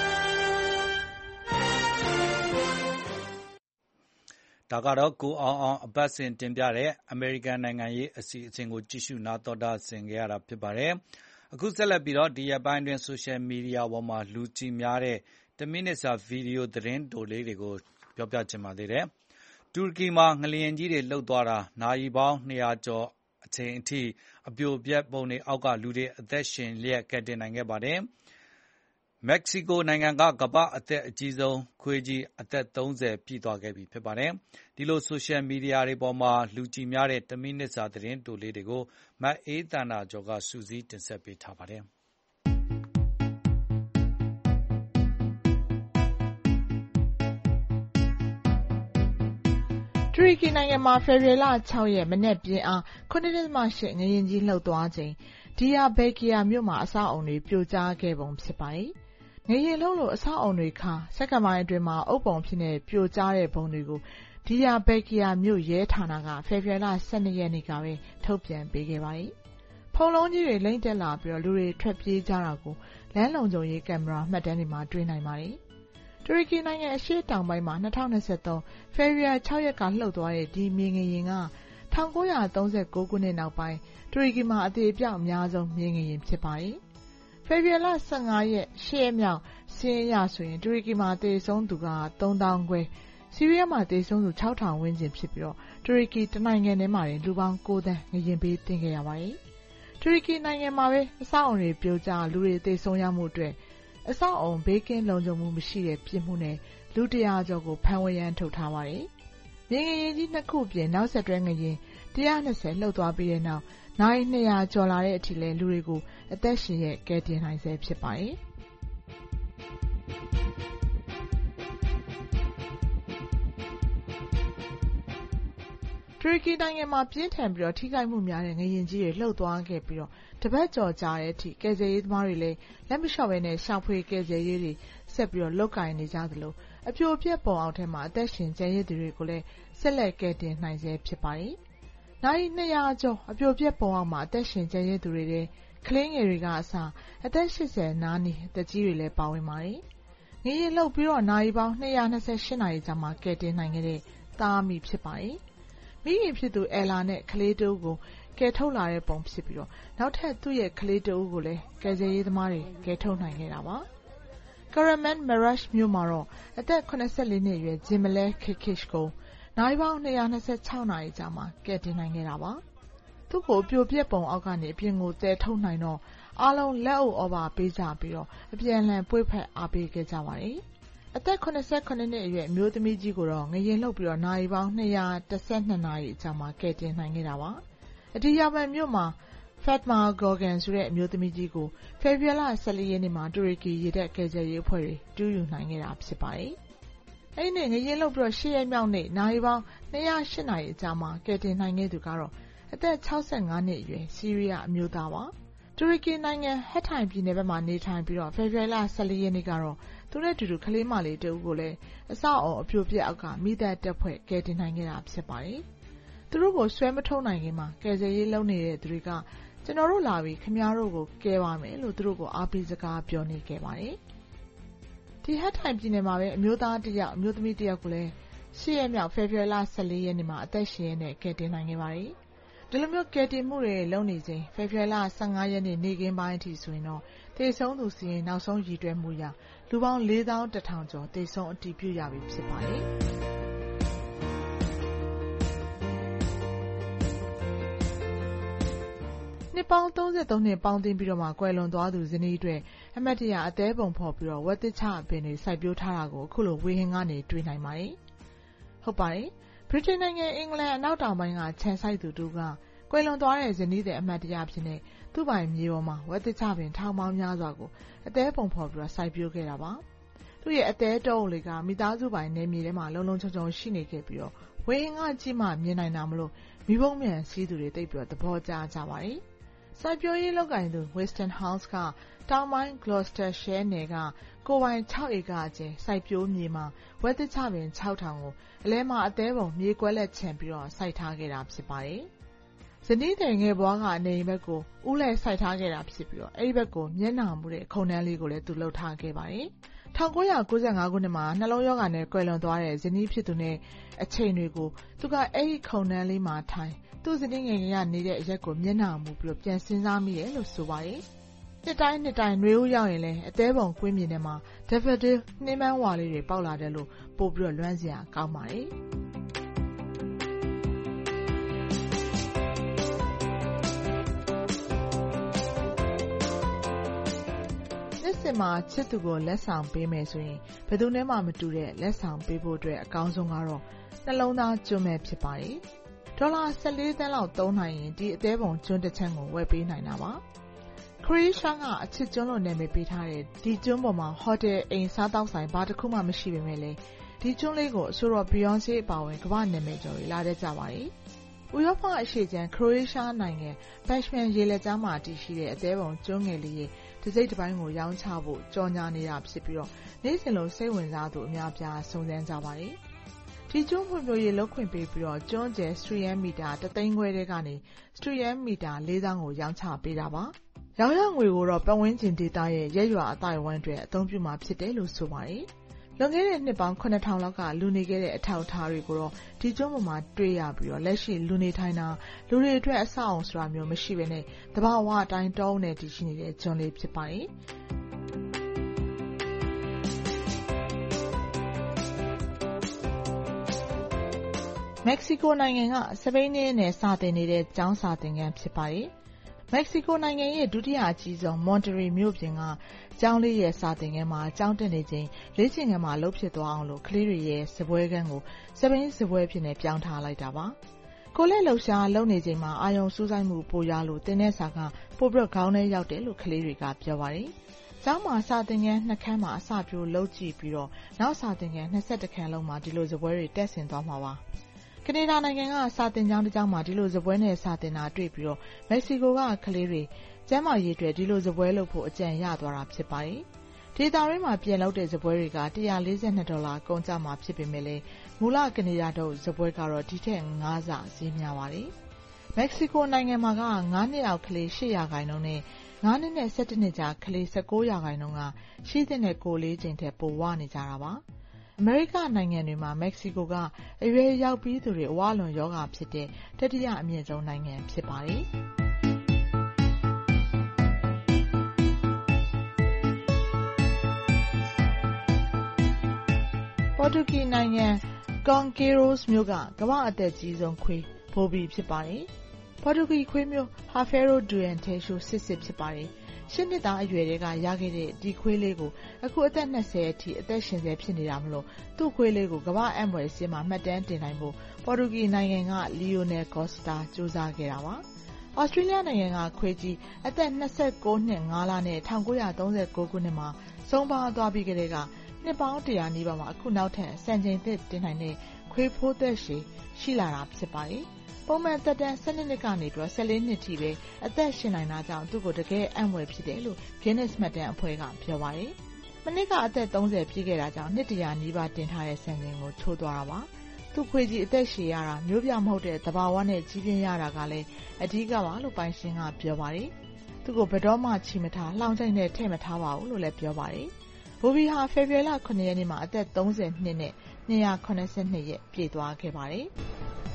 ဒါကတော့ကိုအောင်အောင်အပတ်စဉ်တင်ပြတဲ့အမေရိကန်နိုင်ငံရေးအစီအစဉ်ကိုကြည့်ရှုနားတော်တာဆင်ခဲ့ရတာဖြစ်ပါတယ်။အခုဆက်လက်ပြီးတော့ဒီရက်ပိုင်းတွင်ဆိုရှယ်မီဒီယာပေါ်မှာလူကြည့်များတဲ့တမိနစ်စာဗီဒီယိုသတင်းတိုလေးတွေကိုပြောပြချင်ပါသေးတယ်။တူရကီမှာငလျင်ကြီးတွေလှုပ်သွားတာနာရီပေါင်းနှစ်ရာကျော်အချိန်အထိအပြိုပြက်ပုံတွေအောက်ကလူတွေအသက်ရှင်လျက်ကယ်တင်နိုင်ခဲ့ပါတယ်။မက္ကဆီကိုနိုင်ငံကကမ္ဘာအသက်အကြီးဆုံးခွေးကြီးအသက်သုံးဆယ်ပြည့်သွားခဲ့ပြီဖြစ်ပါတယ်။ဒီလိုဆိုရှယ်မီဒီယာတွေပေါ်မှာလူကြည့်များတဲ့တမိနစ်စာသတင်းတိုလေးတွေကိုမအေးတန်နာကျော်ကစူးစီးတင်ဆက်ပေးထားပါတယ်။တူရကီနိုင်ငံမှာဖေဖော်ဝါရီလခြောက်ရက်မနက်ပြင်းအား ခုနှစ်ဒသမရှစ် ငလျင်ကြီးလှုပ်သွားချိန်ဒီယာဘယ်ကီယာမြို့မှာအဆောက်အအုံတွေပြိုကျခဲ့ပုံဖြစ်ပါတယ်။ငလျင်လှုပ်လို့အဆောက်အအုံတွေခါစက္ကန့်ပိုင်းအတွင်းမှာအုပ်ပုံဖြစ်နေပြိုကျတဲ့ပုံတွေကိုဒီယာဘယ်ကီယာမြို့ရဲဌာနကဖေဖော်ဝါရီလဆယ်နှစ်ရက်နေ့ကပဲထုတ်ပြန်ပေးခဲ့ပါတယ်။ဖုန်းလုံးကြီးတွေလိမ့်တက်လာပြီးလူတွေထွက်ပြေးကြတာကိုလမ်းလုံခြုံရေးကင်မရာမှတ်တမ်းတွေမှာတွေ့နိုင်ပါတယ်။တူရကီနိုင်ငံအရှေ့တောင်ပိုင်းမှာ၂၀၂၃ဖေဖော်ဝါရီခြောက်ရက်ကလှုပ်သွားတဲ့ဒီမြေငလျင်က၁၉၃၉ခုနှစ်နောက်ပိုင်းတူရကီမှာအသေအပျောက်အများဆုံးမြေငလျင်ဖြစ်ပါတယ်။ဖေဖော်ဝါရီလ၁၅ရက်ရှစ်ရက်မြောက်စာရင်းအရဆိုရင်တူရကီမှာသေဆုံးသူကသုံးသောင်းခွဲဆီးရီးယားမှာသေဆုံးသူခြောက်ထောင်ဝန်းကျင်ဖြစ်ပြီးတော့တူရကီတနိုင်ငံထဲမှာလူပေါင်းကိုးသန်းငလျင်ဘေးသင့်ခဲ့ရပါတယ်။တူရကီနိုင်ငံမှာပဲအဆောက်အုံတွေပြိုကျလူတွေသေဆုံးရမှုအတွက်အဆောက်အုံဘေးကင်းလုံခြုံမှုမရှိတဲ့ပြစ်မှုနဲ့လူတရာကျော်ကိုဖမ်းဝရမ်းထုတ်ထားပါတယ်။မြေငလျင်ကြီးနှစ်ခုပြင်နောက်ဆက်တွဲငလျင်၁၂၀လှုပ်သွားပြီးတဲ့နောက်နာရီနှစ်ရာကျော်လာတဲ့အထိလဲလူတွေကိုအသက်ရှင်ရက်ကယ်တင်နိုင်ဆဲဖြစ်ပါတယ်။တူရကီနိုင်ငံမှာပြင်းထန်ပြီးတော့ထိခိုက်မှုများတဲ့ငလျင်ကြီးတွေလှုပ်သွားခဲ့ပြီးတော့တပတ်ကျော်ကြာတဲ့အထိကယ်ဆယ်ရေးသမားတွေလည်းလက်မလျှော့ဘဲနဲ့ရှာဖွေကယ်ဆယ်ရေးတွေဆက်ပြီးတော့လုပ်ကိုင်နေကြသလိုအပြိုပြက်ပုံအောက်ထဲမှာအသက်ရှင်ကျန်ရစ်သူတွေကိုလည်းဆက်လက်ကယ်တင်နိုင်ဆဲဖြစ်ပါတယ်။နာရီနှစ်ရာကျော်အပြိုပြက်ပုံအောက်မှာအသက်ရှင်ကျန်ရစ်သူတွေတဲ့ကလေးငယ်တွေကအစအသက်ရှစ်ဆယ်နားနေအသက်ကြီးတွေလည်းပါဝင်ပါတယ်။ငလျင်လှုပ်ပြီးတော့နာရီပေါင်း၂၂၈နာရီကြာမှကယ်တင်နိုင်ခဲ့တဲ့သားအမိဖြစ်ပါတယ်။မိခင်ဖြစ်သူအယ်လာနဲ့ကလေးတဦးကိုကယ်ထုတ်လာတဲ့ပုံဖြစ်ပြီးတော့နောက်ထပ်သူ့ရဲ့ကလေးတဦးကိုလည်းကယ်ဆယ်ရေးသမားတွေကယ်ထုတ်နိုင်ခဲ့တာပါ။ကာရမန်မရက်ရှ်မြို့မှာတော့အသက်၇၄နှစ်အရွယ်ဂျင်မလဲခေခစ်ကိုနာရီပေါင်း၂၂၆နာရီကြာမှကယ်တင်နိုင်ခဲ့တာပါ။သူ့ကိုပြိုပြက်ပုံအောက်ကနေအပြင်ကိုသယ်ထုတ်နိုင်တော့အားလုံးလက်အုပ်ဩဘာပေးကြပြီးတော့အပြန်အလှန်ပွေ့ဖက်အားပေးခဲ့ကြပါတယ်။အသက်၇၇နှစ်အရွယ်အမျိုးသမီးကြီးကိုတော့ငလျင်လှုပ်ပြီးတော့နာရီပေါင်း၂၁၂နာရီကြာမှကယ်တင်နိုင်ခဲ့တာပါ။အဒီယာမန်မြို့မှာဖက်မာဂေါ်ဂန်ဆိုတဲ့အမျိုးသမီးကြီးကိုဖေဖော်ဝါရီလ၁၄ရက်နေ့မှာတူရကီရေတပ်ကယ်ဆယ်ရေးအဖွဲ့တွေတူးယူနိုင်ခဲ့တာဖြစ်ပါတယ်။အဲဒီနေ့ငလျင်လှုပ်ပြီးတော့ရှစ်ရက်မြောက်နေ့နာရီပေါင်း၂၀၈နာရီကြာမှကယ်တင်နိုင်ခဲ့သူကတော့အသက်၆၅နှစ်အရွယ်ဆီးရီးယားအမျိုးသားပါ။တူရကီနိုင်ငံဟက်ထိုင်ပြည်နယ်ဘက်မှာနေထိုင်ပြီးတော့ဖေဖော်ဝါရီလ၁၄ရက်နေ့ကတော့သူနဲ့အတူတူကလေးမလေးတဦးကိုလည်းအဆောက်အအုံအပြိုပြက်အောက်ကမိသက်တက်ဖွဲ့ကယ်တင်နိုင်ခဲ့တာဖြစ်ပါတယ်။သူတို့ကိုဆွဲမထုတ်နိုင်ခင်မှာကယ်ဆယ်ရေးလုပ်နေတဲ့သူတွေကကျွန်တော်တို့လာပြီးခင်ဗျားတို့ကိုကယ်ပါမယ်လို့သူတို့ကိုအားပေးစကားပြောနေခဲ့ပါတယ်။ဒီဟက်ထိုင်ပြည်နယ်မှာပဲအမျိုးသားတစ်ယောက်အမျိုးသမီးတစ်ယောက်ကိုလည်းရှစ်ရက်မြောက်ဖေဖော်ဝါရီလ၁၄ရက်နေ့မှာအသက်ရှင်ရတဲ့ကယ်တင်နိုင်ခဲ့ပါတယ်။ဒီလိုမျိုးကယ်တင်မှုတွေလုပ်နေချိန်ဖေဖော်ဝါရီလ၁၅ရက်နေ့နေ့ကင်းပိုင်းအထိဆိုရင်တော့သေဆုံးသူစီရင်နောက်ဆုံးရည်တွဲမှုရလူပေါင်းလေးသောင်းတစ်ထောင်ကျော်သေဆုံးအတည်ပြုရပြီဖြစ်ပါတယ်။နှစ်ပေါင်းသုံးဆယ်သုံးနှစ်ပေါင်းတင်ပြီးတော့မှကွယ်လွန်သွားသူဇနီးအတွက်အမတ်တရအသေးပုံဖော်ပြီးတော့ဝက်တစ်ချအပင်တွေစိုက်ပျိုးထားတာကိုအခုလိုဝေဟင်ကနေတွေ့နိုင်ပါတယ်။ဟုတ်ပါတယ်။ဗြိတိန်နိုင်ငံအင်္ဂလန်အနောက်တောင်ပိုင်းကခြံစိုက်သူတူကကွယ်လွန်သွားတဲ့ဇနီးတဲ့အမတ်တရဖြစ်နေသူ့ပိုင်မြေပေါ်မှာဝက်တစ်ချပင်ထောင်ပေါင်းများစွာကိုအသေးပုံဖော်ပြီးတော့စိုက်ပျိုးခဲ့တာပါ။သူ့ရဲ့အသေးတုံးလေးကမိသားစုပိုင်နယ်မြေထဲမှာလုံလုံခြုံခြုံရှိနေခဲ့ပြီးတော့ဝေဟင်ကကြည့်မှမြင်နိုင်တာမလို့မိဘုံမြန်စီးသူတွေတိတ်ပြီးတော့သဘောကျကြပါတယ်။စိုက်ပျိုးရေးလုပ်ကိုင်သူ Weston House ကတောင်ပိုင်း Gloucestershire နယ်ကကိုပိုင်၆ဧကကျယ်စိုက်ပျိုးမြေမှာဝက်တစ်ချပင်ခြောက်ထောင်ကိုအလဲမှာအသေးပုံမြေကွက်လက်ချန်ပြီးတော့စိုက်ထားခဲ့တာဖြစ်ပါတယ်။ဇနီးတဲ့ငယ်ဘွားကအနေဘက်ကိုဦးလဲစိုက်ထားခဲ့တာဖြစ်ပြီးတော့အဲ့ဒီဘက်ကိုမျက်နှာမူတဲ့ခုံတန်းလေးကိုလည်းသူလှုပ်ထားခဲ့ပါတယ်။၁၉၉၅ခုနှစ်မှာနှလုံးရောဂါနဲ့ကွယ်လွန်သွားတဲ့ဇနီးဖြစ်သူနဲ့အချိန်တွေကိုသူကအဲ့ဒီခုံတန်းလေးမှာထိုင်သူ့ဇနီးငယ်ငယ်ကနေတဲ့အရက်ကိုမျက်နှာမူပြီးတော့ပြန်စဉ်းစားမိတယ်လို့ဆိုပါတယ်။နှစ်တိုင်းနှစ်တိုင်းနှွေဦးရောက်ရင်လည်းအသေးပုံကွင်းမြင်ထဲမှာ daffodil နှင်းပန်းဝါလေးတွေပေါက်လာတယ်လို့ပို့ပြီးတော့လွမ်းစရာကောင်းပါတယ်။စဉ်မှာချစ်သူကိုလက်ဆောင်ပေးမယ်ဆိုရင်ဘယ်သူနဲ့မှမတူတဲ့လက်ဆောင်ပေးဖို့အတွက်အကောင်းဆုံးကတော့နှလုံးသားကျွန်းပဲဖြစ်ပါတယ်။ဒေါ်လာဆယ်လေးသန်းလောက်သုံးနိုင်ရင်ဒီအသေးပုံကျွန်းတစ်ချမ်းကိုဝယ်ပေးနိုင်တာပါ။ခရီးရှားကအချစ်ကျွန်းလို့နာမည်ပေးထားတဲ့ဒီကျွန်းပေါ်မှာဟိုတယ်အိမ်စားတောက်ဆိုင်ဘာတစ်ခုမှမရှိပေမဲ့လည်းဒီကျွန်းလေးကိုအဆိုတော်ဘီယွန်ဆေးအပါအဝင်ကမ္ဘာနာမည်ကျော်တွေလာတဲ့ကြပါတယ်။ဥရောပအရှေ့ကျန်ခရိုအေးရှားနိုင်ငံဘက်ရှ်မန်ရေလက်ကြားမှာတည်ရှိတဲ့အသေးပုံကျွန်းငယ်လေးရဲ့တစ်စိတ်တစ်ပိုင်းကိုရောင်းချဖို့ကြော်ညာနေတာဖြစ်ပြီးတော့နေ့စဉ်လိုစိတ်ဝင်စားသူအများပြားစုံစမ်းကြပါတယ်။ဒီကျွန်းဖွံ့ဖြိုးရေးလုပ်ခွင့်ပေးပြီးတော့ကျွန်းကျယ်စထရီယမ်မီတာတစ်သိန်းခွဲတဲကနေစထရီယမ်မီတာလေးသောင်းကိုရောင်းချပေးတာပါ။ရောင်းရငွေကိုတော့ပတ်ဝန်းကျင်ဒေသရဲ့ရက်ရွာအတိုင်းဝန်းတွေအသုံးပြုမှာဖြစ်တယ်လို့ဆိုပါတယ်။လွန်ခဲ့တဲ့နှစ်ပေါင်းခုနှစ်ထောင်လောက်ကလူနေခဲ့တဲ့အထောက်အထားတွေကိုတော့ဒီကျွန်းပေါ်မှာတွေ့ရပြီးတော့လက်ရှိလူနေထိုင်တာလူတွေအတွက်အဆောက်အအုံဆိုတာမျိုးမရှိဘဲနဲ့တဘာဝအတိုင်းတောင်းနေတည်ရှိနေတဲ့ကျွန်းလေးဖြစ်ပါတယ်။မက္ကဆီကိုနိုင်ငံကစပိန်နဲ့စာသင်နေတဲ့ကျောင်းစာသင်ခန်းဖြစ်ပါတယ်။မက္ကဆီကိုနိုင်ငံရဲ့ဒုတိယအကြီးဆုံးမွန်တရီမြို့ပြင်ကကျောင်းလေးရဲ့စာသင်ခန်းမှာကျောင်းတက်နေချိန်လေ့ကျင့်ခန်းမှာလှုပ်ဖြစ်သွားအောင်လို့ကလေးတွေရဲ့စပွဲခန်းကိုစပိန်စပွဲဖြစ်နေပြောင်းထားလိုက်တာပါ။ကိုလက်လှူရှားလုပ်နေချိန်မှာအာယုံစူးစိုက်မှုပိုရလို့တင်းတဲ့စာကပိုပြီးခေါင်းထဲရောက်တယ်လို့ကလေးတွေကပြောပါတယ်။ကျောင်းမှာစာသင်ခန်းနှစ်ခန်းမှာအစပြိုးလုပ်ကြည့်ပြီးတော့နောက်စာသင်ခန်းနှစ်ဆယ့်တစ်ခန်းလုံးမှာဒီလိုစပွဲတွေတက်ဆင်သွားမှာပါ။ကနေဒါနိုင်ငံကစာသင်ကျောင်းတစ်ကျောင်းမှာဒီလိုစပွဲနဲ့စာသင်တာတွေ့ပြီးတော့မက္ကဆီကိုကကလေးတွေကျန်းမာရေးအတွက်ဒီလိုစပွဲလုပ်ဖို့အကြံရသွားတာဖြစ်ပါတယ်။ဒေတာရင်းမှာပြင်လုပ်တဲ့စပွဲတွေကone hundred fortyဒေါ်လာကုန်ကျမှာဖြစ်ပေမဲ့လည်းမူလကနေဒါတို့စပွဲကတော့ဒီထက်fiveဆဈေးများပါတယ်။မက္ကဆီကိုနိုင်ငံမှာကfiveနှစ်အောက်ကလေးeightရာခိုင်နှုန်းနဲ့fiveနှစ်နဲ့seventeenနှစ်ကြားကလေးnineteenရာခိုင်နှုန်းကရှိတဲ့နဲ့ကိုယ်လေးချိန်ထက်ပိုဝနေကြတာပါ။အမေရိကနိုင်ငံတွေမှာမက္ကဆီကိုကအရွယ်ရောက်ပြီးသူတွေအဝလွန်ယောဂဖြစ်တဲ့တတိယအမြင့်ဆုံးနိုင်ငံဖြစ်ပါတယ်။ပေါ်တူဂီနိုင်ငံကွန်ကီရိုစ်မြို့ကကမ္ဘာအသက်ကြီးဆုံးခွေးဘိုဘီဖြစ်ပါတယ်။ပေါ်တူဂီခွေးမျိုးဟာဖဲရိုဒူရန်တေရှိုစစ်စစ်ဖြစ်ပါတယ်။ရှစ်နှစ်သားအရွယ်တွေကရခဲ့တဲ့ဒီခွေးလေးကိုအခုအသက်twentyအထိအသက်ရှင်ဆဲဖြစ်နေတာမလို့သူ့ခွေးလေးကိုကမ္ဘာအမ်ဝယ်စီမှာမှတ်တမ်းတင်နိုင်ဖို့ပေါ်တူဂီနိုင်ငံကလီယိုနယ်ကော့စတာစူးစမ်းခဲ့တာပါ။ဩစတြေးလျနိုင်ငံကခွေးကြီးအသက်twenty-nineနှစ်fiveလနဲ့nineteen thirty-nineခုနှစ်မှာဆုံးပါသွားပြီးကလေးကနှစ်ပေါင်းone hundredနီးပါးမှာအခုနောက်ထပ်စံချိန်သစ်တင်နိုင်တဲ့ခွေးဖိုးသက်ရှည်ရှိလာတာဖြစ်ပါတယ်။ပုံမှန်သက်တမ်းtwelveနှစ်ကနေပြီးfourteenနှစ်ထိပဲအသက်ရှင်နိုင်တာကြောင့်သူ့ကိုတကယ်အံ့ဖွယ်ဖြစ်တယ်လို့ Guinness မှတ်တမ်းအဖွဲ့ကပြောပါတယ်။မနစ်ကအသက်thirtyပြည့်ခဲ့တာကြောင့်နှစ်one hundredနီးပါးတင်ထားတဲ့စံချိန်ကိုချိုးသွားတာပါ။သူ့ခွေးကြီးအသက်ရှည်ရတာမျိုးပြမဟုတ်တဲ့သဘာဝနဲ့ကြီးပြင်းရတာကလည်းအဓိကပါလို့ပိုင်ရှင်ကပြောပါတယ်။သူ့ကိုဘယ်တော့မှချီမထားလှောင်ချိတ်နဲ့ထည့်မထားပါဘူးလို့လည်းပြောပါတယ်။ဘိုဘီဟာဖေဖော်ဝါရီlastရက်နေ့မှာအသက်thirtyနှစ်နဲ့two hundred seventy-twoရက်ပြည့်သွားခဲ့ပါတယ်။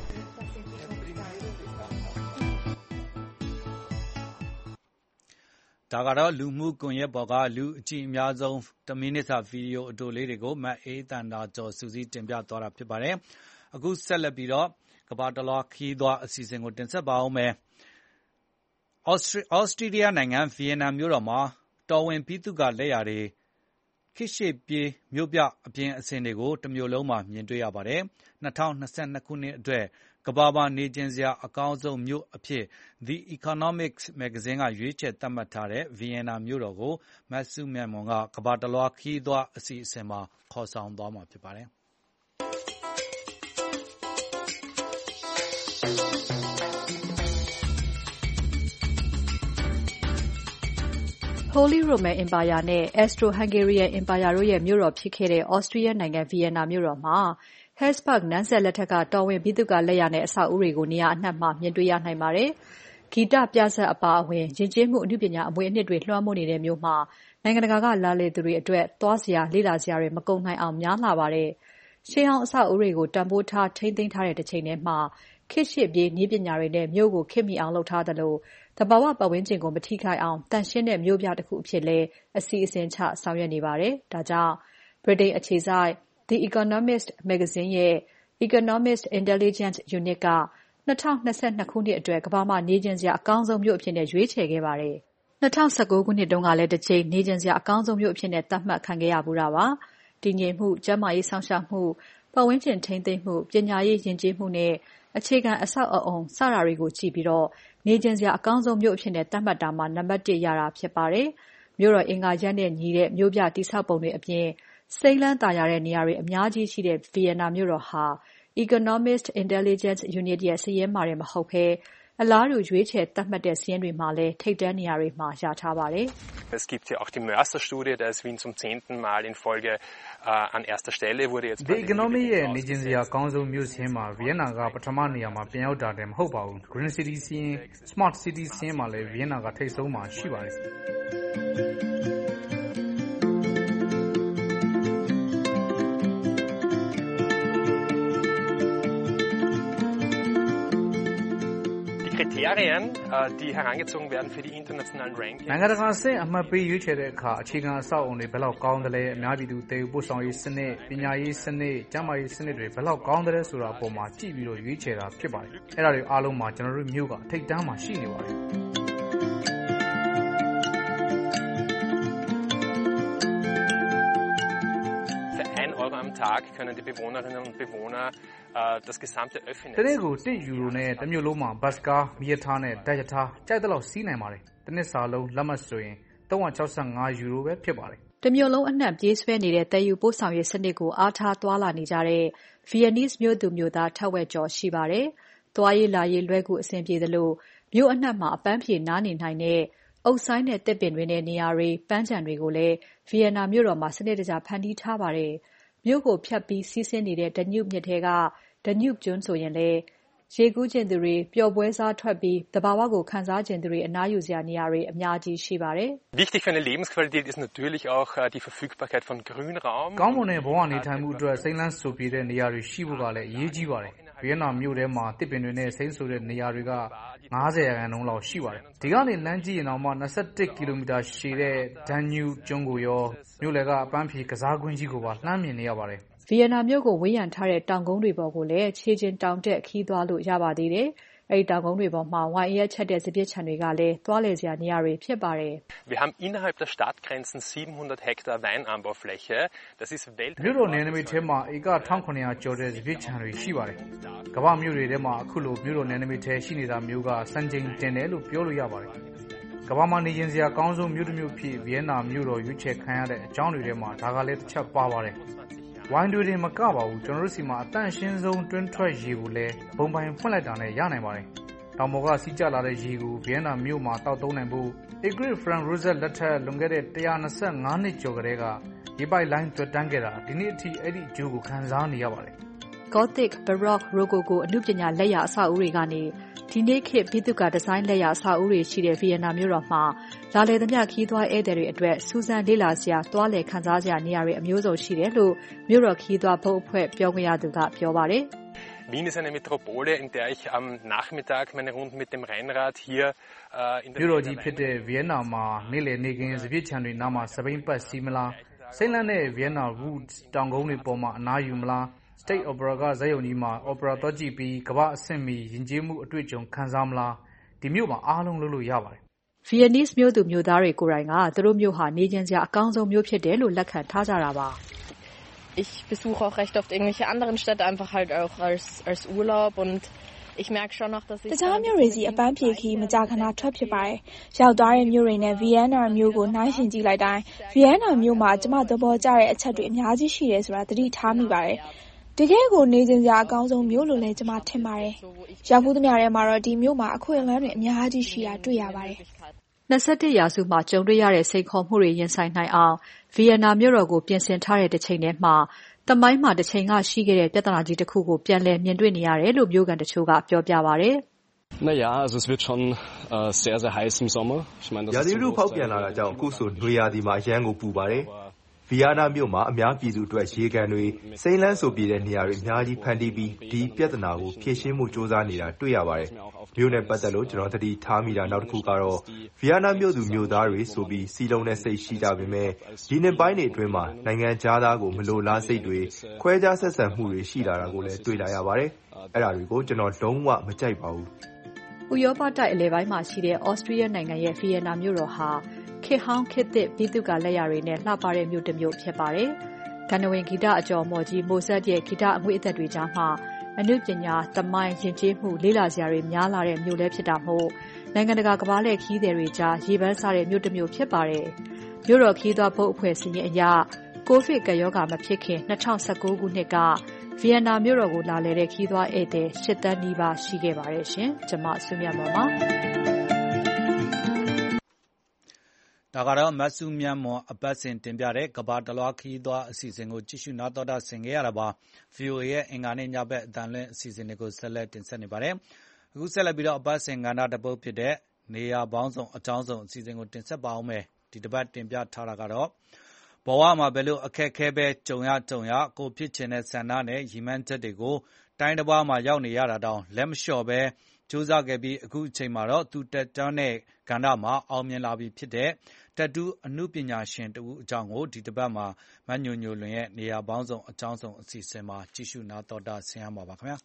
ဒါကတော့လူမှုကွန်ရက်ပေါ်ကလူအကြည့်အများဆုံးတစ်မိနစ်စာဗီဒီယိုအတိုလေးတွေကိုမအေးတန်တာကျော်စူးစီးတင်ပြသွားတာဖြစ်ပါတယ်။အခုဆက်လက်ပြီးတော့ကမ္ဘာတလွှားခီးသွားအစီအစဉ်ကိုတင်ဆက်ပါဦးမယ်။ဩစတြေးလျနိုင်ငံဗီယက်နမ်မြို့တော်မှာတော်ဝင်ပြည်သူ့ကလက်ရာတွေခေတ်ရှေ့ပြေးမြို့ပြအပြင်အဆင်တွေကိုတမျိုးလုံးမှာမြင်တွေ့ရပါတယ်။twenty twenty-twoခုနှစ်အတွက်ကမ္ဘာမှာနေကျင်စရာအကောင်းဆုံးမြို့အဖြစ် The Economist မဂ္ဂဇင်းကရွေးချယ်သတ်မှတ်ထားတဲ့ဗီယက်နမ်မြို့တော်ကိုမစုမြတ်မွန်ကကမ္ဘာတလွှားခီးသွားအစီအစဉ်မှာခေါ်ဆောင်သွားမှာဖြစ်ပါတယ်။ Holy Roman Empire နဲ့ Austro-Hungarian Empire တို့ရဲ့မြို့တော်ဖြစ်ခဲ့တဲ့ Austria နိုင်ငံ Vienna မြို့တော်မှာ Habsburg နန်းဆက်လက်ထက်ကတော်ဝင်ပြည်သူ့ကလက်ရာနဲ့အဆောက်အဦတွေကိုနေရာအနှံ့မှာမြင်တွေ့ရနိုင်ပါတယ်။ဂီတပြဇာတ်အပါအဝင်ယဉ်ကျေးမှုအနုပညာအမွေအနှစ်တွေလွှမ်းမိုးနေတဲ့မြို့မှာနိုင်ငံတကာကလာလေသူတွေအတွက်သွားစရာလေ့လာစရာတွေမကုန်နိုင်အောင်များလာပါတယ်။ရှေးဟောင်းအဆောက်အဦတွေကိုတန်ဖိုးထားထိန်းသိမ်းထားတဲ့တစ်ချိန်တည်းမှာခေတ်ရှေ့ပြေးနည်းပညာတွေနဲ့မြို့ကိုခေတ်မီအောင်လုပ်ထားသလိုသဘာဝပတ်ဝန်းကျင်ကိုမထိခိုက်အောင်တန်ရှင်းတဲ့မြို့ပြတစ်ခုအဖြစ်လဲအစီအစဉ်ချဆောင်ရွက်နေပါတယ်။ဒါကြောင့်ဗြိတိန်အခြေစိုက် The Economist မဂ္ဂဇင်းရဲ့ Economist Intelligence Unit ကtwenty twenty-twoခုနှစ်အတွက်ကမ္ဘာမှာနေကျင်စရာအကောင်းဆုံးမြို့အဖြစ်ရွေးချယ်ခဲ့ပါတယ်။၂၀၁၉ ခုနှစ်တုန်းကလည်းတစ်ကြိမ်နေကျင်စရာအကောင်းဆုံးမြို့အဖြစ်နဲ့သတ်မှတ်ခံခဲ့ရဘူးတာပါ။တည်ငြိမ်မှု၊ကျန်းမာရေးစောင့်ရှောက်မှု၊ပတ်ဝန်းကျင်ထိန်းသိမ်းမှု၊ပညာရေးယဉ်ကျေးမှုနဲ့အခြေခံအဆောက်အအုံစတာတွေကိုကြည့်ပြီးတော့နေကျင်စရာအကောင်းဆုံးမြို့အဖြစ်နဲ့သတ်မှတ်တာမှာနံပါတ်တစ်ရတာဖြစ်ပါတယ်။မြို့တော်အင်္ဂါရပ်နဲ့ညီတဲ့မြို့ပြတည်ဆောက်ပုံတွေအပြင်စိမ်းလန်းသာယာတဲ့နေရာတွေအများကြီးရှိတဲ့ဗီယက်နာမြို့တော်ဟာ Economist Intelligence Unit ရဲ့စာရင်းမှာတင်မဟုတ်ဘဲအလားတူရွေးချယ်သတ်မှတ်တဲ့စာရင်းတွေမှာလည်းထိပ်တန်းနေရာတွေမှာရထားပါတယ်။ Es gibt ja auch die Mörser-Studie, da ist Wien zum zehnten Mal in Folge äh, an erster Stelle wurde jetzt The Economic ရဲ့နေကျင်စရာအကောင်းဆုံးမြို့စင်းမှာဗီယက်နာကပထမနေရာမှာပြန်ရောက်တာတည်းမဟုတ်ပါဘူး။ Green City စင်း Smart City စင်းမှာလည်းဗီယက်နာကထိပ်ဆုံးမှာရှိပါတယ်။ Kriterien, die herangezogen werden für die internationalen Rankings. နိုင်ငံတကာအဆင့်အမှတ်ပေးရွေးချယ်တဲ့အခါအခြေခံအဆောက်အအုံတွေဘယ်လောက်ကောင်းသလဲအများပြည်သူတည်ယူပို့ဆောင်ရေးစနစ်ပညာရေးစနစ်ကျန်းမာရေးစနစ်တွေဘယ်လောက်ကောင်းသလဲဆိုတာအပေါ်မှာကြည့်ပြီးတော့ရွေးချယ်တာဖြစ်ပါတယ်။အဲ့ဒါတွေအားလုံးမှာကျွန်တော်တို့မြို့ကထိပ်တန်းမှာရှိနေပါတယ်။ Am Tag können die Bewohnerinnen und Bewohner äh, das gesamte öffnen. တနေ့ကိုတစ်ယူရိုနဲ့တစ်မြို့လုံးမှာဘတ်စကားမီးရထားနဲ့ဓာတ်ရထားကြိုက်တဲ့လောက်စီးနိုင်ပါတယ်။တစ်နှစ်စာလုံးလက်မှတ်ဆိုရင်သုံးရာ၆၅ယူရိုပဲဖြစ်ပါတယ်။တစ်မြို့လုံးအနှံ့ပြေးဆွဲနေတဲ့တည်ယူပို့ဆောင်ရေးစနစ်ကိုအားထားသွားလာနေကြတဲ့ Vietnamese မြို့သူမြို့သားထက်ဝက်ကျော်ရှိပါတယ်။သွားရေးလာရေးလွယ်ကူအဆင်ပြေသလိုမြို့အနှံ့မှာအပန်းဖြေနားနေနိုင်တဲ့အုတ်ဆိုင်းတဲ့တစ်ပင်တွေနဲ့နေရာတွေပန်းခြံတွေကိုလည်းဗီယက်နာမြို့တော်မှာစနစ်တကျဖန်တီးထားပါတယ်။မြို့ကိုဖြတ်ပြီးစီးဆင်းနေတဲ့ Danube မြစ်ထဲက Danube ကျွန်းဆိုရင်လည်းရေကူးကျင်သူတွေပျော်ပွဲစားထွက်ပြီးသဘာဝကိုခံစားကျင်သူတွေအနားယူစရာနေရာတွေအများကြီးရှိပါတယ်။ Wichtig für eine Lebensqualität ist natürlich auch die Verfügbarkeit von Grünraum. ကောင်းမွန်တဲ့ဘဝနေထိုင်မှုအတွက်စိမ်းလန်းစိုပြေတဲ့နေရာတွေရှိဖို့ကလည်းအရေးကြီးပါတယ်။ဗီယက်နာမြို့ထဲမှာတစ်ပင်တွေနဲ့စိမ်းဆိုတဲ့နေရာတွေက၅၀ရာခိုင်နှုန်းလောက်ရှိပါတယ်။ဒီကနေလမ်းကြည့်ရင်တော့မှ၂၁ကီလိုမီတာရှည်တဲ့ Danube ကျွန်းကိုရောမြို့လယ်ကအပန်းဖြေကစားကွင်းကြီးကိုပါလှမ်းမြင်နေရပါတယ်။ဗီယက်နာမြို့ကိုဝေးရန်ထားတဲ့တောင်ကုန်းတွေပေါ်ကိုလည်းခြေကျင်တောင်တက်ခီးသွားလို့ရပါသေးတယ်။အဲဒီတောင်ကုန်းတွေပေါ်မှာဝိုင်အရက်ချက်တဲ့စပစ်ခြံတွေကလည်းသွားလည်စရာနေရာတွေဖြစ်ပါတယ်။ Wir haben innerhalb der Stadtgrenzen siebenhundert Hektar Weinanbaufläche. Das ist weltweit. မြို့တော်နယ်နိမိတ်ထဲမှာဧက၁၇၀၀ကျော်တဲ့စပစ်ခြံတွေရှိပါတယ်။ကမ္ဘာမြို့တွေထဲမှာအခုလိုမြို့တော်နယ်နိမိတ်ထဲရှိနေတာမျိုးကစံချိန်တင်တယ်လို့ပြောလို့ရပါတယ်။ကမ္ဘာမှာနေကျင်စရာအကောင်းဆုံးမြို့တစ်မြို့ဖြစ်ဗီယက်နာမြို့တော်ရွေးချယ်ခံရတဲ့အကြောင်းတွေထဲမှာဒါကလည်းတစ်ချက်ပါပါတယ်။ဝိုင်တွေတင်မကပါဘူးကျွန်တော်တို့စီမှာအတန့်ရှင်းဆုံးတွင်းထွက်ရေကိုလည်းဘုံပိုင်ဖွင့်လိုက်တာနဲ့ရနိုင်ပါတယ်။တောင်ပေါ်ကစီးကျလာတဲ့ရေကိုဗီယက်နာမြို့မှာတောက်သုံးနိုင်ဖို့ Ingrid Frank Rosette လက်ထက်လွန်ခဲ့တဲ့၁၂၅နှစ်ကျော်ကတည်းကရေပိုက်လိုင်းသွတ်တန်းခဲ့တာဒီနေ့အထိအဲ့ဒီအကျိုးကိုခံစားနေရပါတယ်။ Gothic, Baroque, Rococo အနုပညာလက်ရာအဆောက်အဦတွေကနေဒီနေ့ခေတ်ဘိသုကာဒီဇိုင်းလက်ရာအဆောက်အဦတွေရှိတဲ့ဗီယက်နာမြို့တော်မှာလာလည်သမျှခီးသွားဧည့်သည်တွေအတွက်စူးစမ်းလေ့လာစရာသွားလည်ခံစားစရာနေရာတွေအမျိုးစုံရှိတယ်လို့မြို့တော်ခီးသွားဘုတ်အဖွဲ့ပြောခွင့်ရသူကပြောပါတယ်။ Wien ist eine Metropole, in der ich am Nachmittag meine Runden mit dem Rennrad hier äh, in der မြို့တော်ကြီးဖြစ်တဲ့ဗီယက်နာမှာနေ့လည်နေခင်းစပစ်ခြံတွေနားမှာစပိန်ပတ်စီးမလားစိမ့်လန်းတဲ့ဗီယက်နာ Roots တောင်ကုန်းတွေပေါ်မှာအနားယူမလားState Opera ကဇာတ်ရုံကြီးမှာ Opera သွားကြည့်ပြီးကမ္ဘာအဆင့်မီယဉ်ကျေးမှုအတွေ့အကြုံခံစားမလားဒီမြို့မှာအားလုံးလုပ်လို့ရပါတယ်။ Vietnamese မြို့သူမြို့သားတွေကိုယ်တိုင်ကသူတို့မြို့ဟာနေကျင်စရာအကောင်းဆုံးမြို့ဖြစ်တယ်လို့လက်ခံထားကြတာပါ။ Ich besuche auch recht oft irgendwelche anderen Städte einfach halt auch als als Urlaub und ich merke schon noch dass ich တခြားမြို့တွေစီအပန်းဖြေခီးမကြာခဏထွက်ဖြစ်ပါတယ်။ရောက်သွားတဲ့မြို့တွေနဲ့ Vienna မြို့ကိုနှိုင်းယှဉ်ကြည့်လိုက်တိုင်း Vienna မြို့မှာကျမသဘောကျတဲ့အချက်တွေအများကြီးရှိတယ်ဆိုတာသတိထားမိပါတယ်။တကယ်ကိုနေကျင်စရာအကောင်းဆုံးမြို့လို့လည်းကျမထင်ပါတယ်။ရောက်ဘူးသမျှထဲမှာတော့ဒီမြို့မှာအခွင့်အလမ်းတွေအများကြီးရှိတာတွေ့ရပါတယ်။၂၁ရာစုမှာကြုံတွေ့ရတဲ့စိန်ခေါ်မှုတွေရင်ဆိုင်နိုင်အောင်ဗီယက်နာမြို့တော်ကိုပြင်ဆင်ထားတဲ့တစ်ချိန်တည်းမှာသမိုင်းမှာတစ်ချိန်ကရှိခဲ့တဲ့ပြဿနာကြီးတစ်ခုကိုပြန်လည်မြင်တွေ့နေရတယ်လို့မြို့ကန်တချို့ကပြောပြပါတယ်။ Na ja, also es wird schon äh, sehr sehr heiß im Sommer. Ich meine das ရာသီဥတုဖောက်ပြန်လာတာကြောင့်အခုဆိုနွေရာသီမှာအရန်ကိုပူပါတယ်။ဗီယက်နာမြို့မှာအများပြည်သူအတွက်ရေကန်တွေစိမ့်လန်းဆိုပြေတဲ့နေရာတွေအများကြီးဖန်တီးပြီးဒီပြဿနာကိုဖြေရှင်းမှုစ조사နေတာတွေ့ရပါတယ်။မြို့နဲ့ပတ်သက်လို့ကျွန်တော်သတိထားမိတာနောက်တစ်ခုကတော့ဗီယက်နာမြို့သူမြို့သားတွေဆိုပြီးစီလုံးနဲ့စိတ်ရှိကြပေမဲ့ဒီနှစ်ပိုင်းတွေအတွင်းမှာနိုင်ငံခြားသားကိုမလိုလားစိတ်တွေခွဲခြားဆက်ဆံမှုတွေရှိလာတာကိုလည်းတွေ့လာရပါတယ်။အဲ့ဒါတွေကိုကျွန်တော်လုံးဝမကြိုက်ပါဘူး။ဥရောပတိုက်အလယ်ပိုင်းမှာရှိတဲ့ Austria နိုင်ငံရဲ့ Vienna မြို့တော်ဟာခေတ်ဟောင်းခေတ်သစ်ပြည်သူ့ကလက်ရာတွေနဲ့လှပတဲ့မြို့တစ်မြို့ဖြစ်ပါတယ်။ဂန္ဓဝင်ဂီတအကျော်အမော်ကြီး Mozart ရဲ့ဂီတအငွေ့အသက်တွေကြားမှာအနုပညာ၊သမိုင်း၊ယဉ်ကျေးမှုလေ့လာစရာတွေများလာတဲ့မြို့လည်းဖြစ်တာမို့နိုင်ငံတကာကမ္ဘာလှည့်ခရီးသည်တွေကြားရေပန်းစားတဲ့မြို့တစ်မြို့ဖြစ်ပါတယ်။မြို့တော်ခရီးသွားဘုတ်အဖွဲ့စီရင်အရကိုဗစ်ကပ်ရောဂါမဖြစ်ခင်၂၀၁၉ခုနှစ်ကဗီယက်နာမြို့တော်ကိုလာလည်တဲ့ခရီးသွားဧည့်သည်၈သန်းနီးပါးရှိခဲ့ပါတယ်ရှင်။ကျွန်မဆုမြတ်မော်ပါ။ဒါကတော့မဆုမြတ်မော်အပတ်စဉ်တင်ပြတဲ့ကမ္ဘာတလွှားခရီးသွားအစီအစဉ်ကိုကြည့်ရှုနားတော်တာဆင်ခဲ့ရတာပါ။ဗွီအိုအေရဲ့အင်္ဂါနေ့ညဘက်အတန်လွင့်အစီအစဉ်တွေကိုဆက်လက်တင်ဆက်နေပါတယ်။အခုဆက်လက်ပြီးတော့အပတ်စဉ်ကဏ္ဍတစ်ပုဒ်ဖြစ်တဲ့နေရာပေါင်းစုံအကြောင်းစုံအစီအစဉ်ကိုတင်ဆက်ပါအောင်မယ်။ဒီတစ်ပတ်တင်ပြထားတာကတော့ဘဝမှာဘယ်လိုအခက်အခဲပဲကြုံရကြုံရကိုဖြစ်ချင်တဲ့ဆန္ဒနဲ့ရည်မှန်းချက်တွေကိုတိုင်းတစ်ပါးမှာရောက်နေရတာတောင်လက်မလျှော့ပဲကြိုးစားခဲ့ပြီးအခုအချိန်မှာတော့သူတက်တန်းတဲ့ကဏ္ဍမှာအောင်မြင်လာပြီဖြစ်တဲ့တက်တူးအမှုပညာရှင်တူအကြောင်းကိုဒီတစ်ပတ်မှာမညိုညိုလွင်ရဲ့နေရာပေါင်းစုံအကြောင်းစုံအစီအစဉ်မှာကြည့်ရှုနားတော်တာဆင်ရမှာပါခင်ဗျာ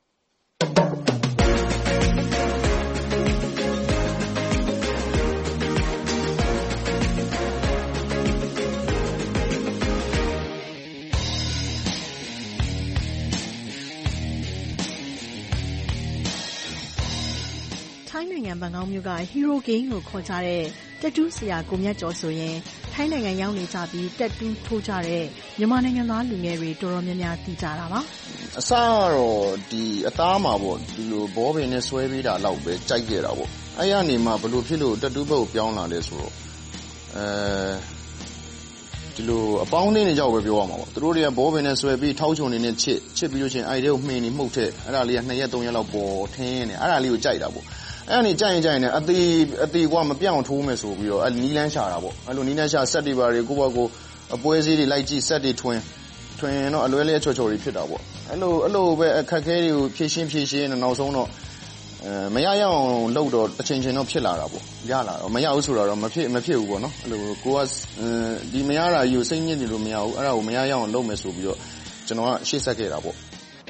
ထိုင်းနိုင်ငံဘန်ကောက်မြို့က Hero King လို့ခေါ်ကြတဲ့တက်တူးဆရာကိုမြတ်ကျော်ဆိုရင်ထိုင်းနိုင်ငံရောက်နေကြပြီးတက်တူးထိုးကြတဲ့မြန်မာနိုင်ငံသားလူငယ်တွေတော်တော်များများသိကြတာပါအစကတော့ဒီအသားမှာပေါ့ဒီလိုဘောပင်နဲ့ဆွဲပေးတာလောက်ပဲကြိုက်ခဲ့တာပေါ့အဲ့ရနေမှဘလို့ဖြစ်လို့တက်တူးဘက်ကိုပြောင်းလာလဲဆိုတော့အဲဒီလိုအပေါင်းအသင်းတွေကြောက်ပဲပြောရမှာပေါ့သူတို့တွေကဘောပင်နဲ့ဆွဲပြီးထောက်ချုံနေနဲ့ချစ်ချစ်ပြီးလို့ချင်းအဲ့ဒီကိုမှင်နေမှုတ်ထက်အဲ့ဒါလေးကနှစ်ရက်သုံးရက်လောက်ပေါ်ထင်းနေအဲ့ဒါလေးကိုကြိုက်တာပေါ့အဲ့ဒါနေကြိုက်ရင်ကြိုက်ရင်အသေးအသေးကွာမပြောင်းထိုးမယ်ဆိုပြီးတော့အဲ့နီးလန်းရှာတာပေါ့အဲ့လိုနီးလန်းရှာဆက်တွေပါတွေကိုယ့်ဘက်ကိုအပွဲစည်းတွေလိုက်ကြည့်ဆက်တွေထွင်ထွင်တော့အလွဲလဲချော်ချော်တွေဖြစ်တာပေါ့အဲ့လိုအဲ့လိုပဲအခက်ခဲတွေကိုဖြည့်ရှင်းဖြည့်ရှင်းနောက်ဆုံးတော့အဲမရရအောင်လုပ်တော့တစ်ချိန်ချိန်တော့ဖြစ်လာတာပေါ့ရလာတော့မရဘူးဆိုတော့မဖြစ်မဖြစ်ဘူးပေါ့နော်အဲ့လိုကိုကဒီမရတာကြီးကိုစိတ်ညစ်နေလို့မရဘူးအဲ့ဒါကိုမရရအောင်လုပ်မယ်ဆိုပြီးတော့ကျွန်တော်ကရှေ့ဆက်ခဲ့တာပေါ့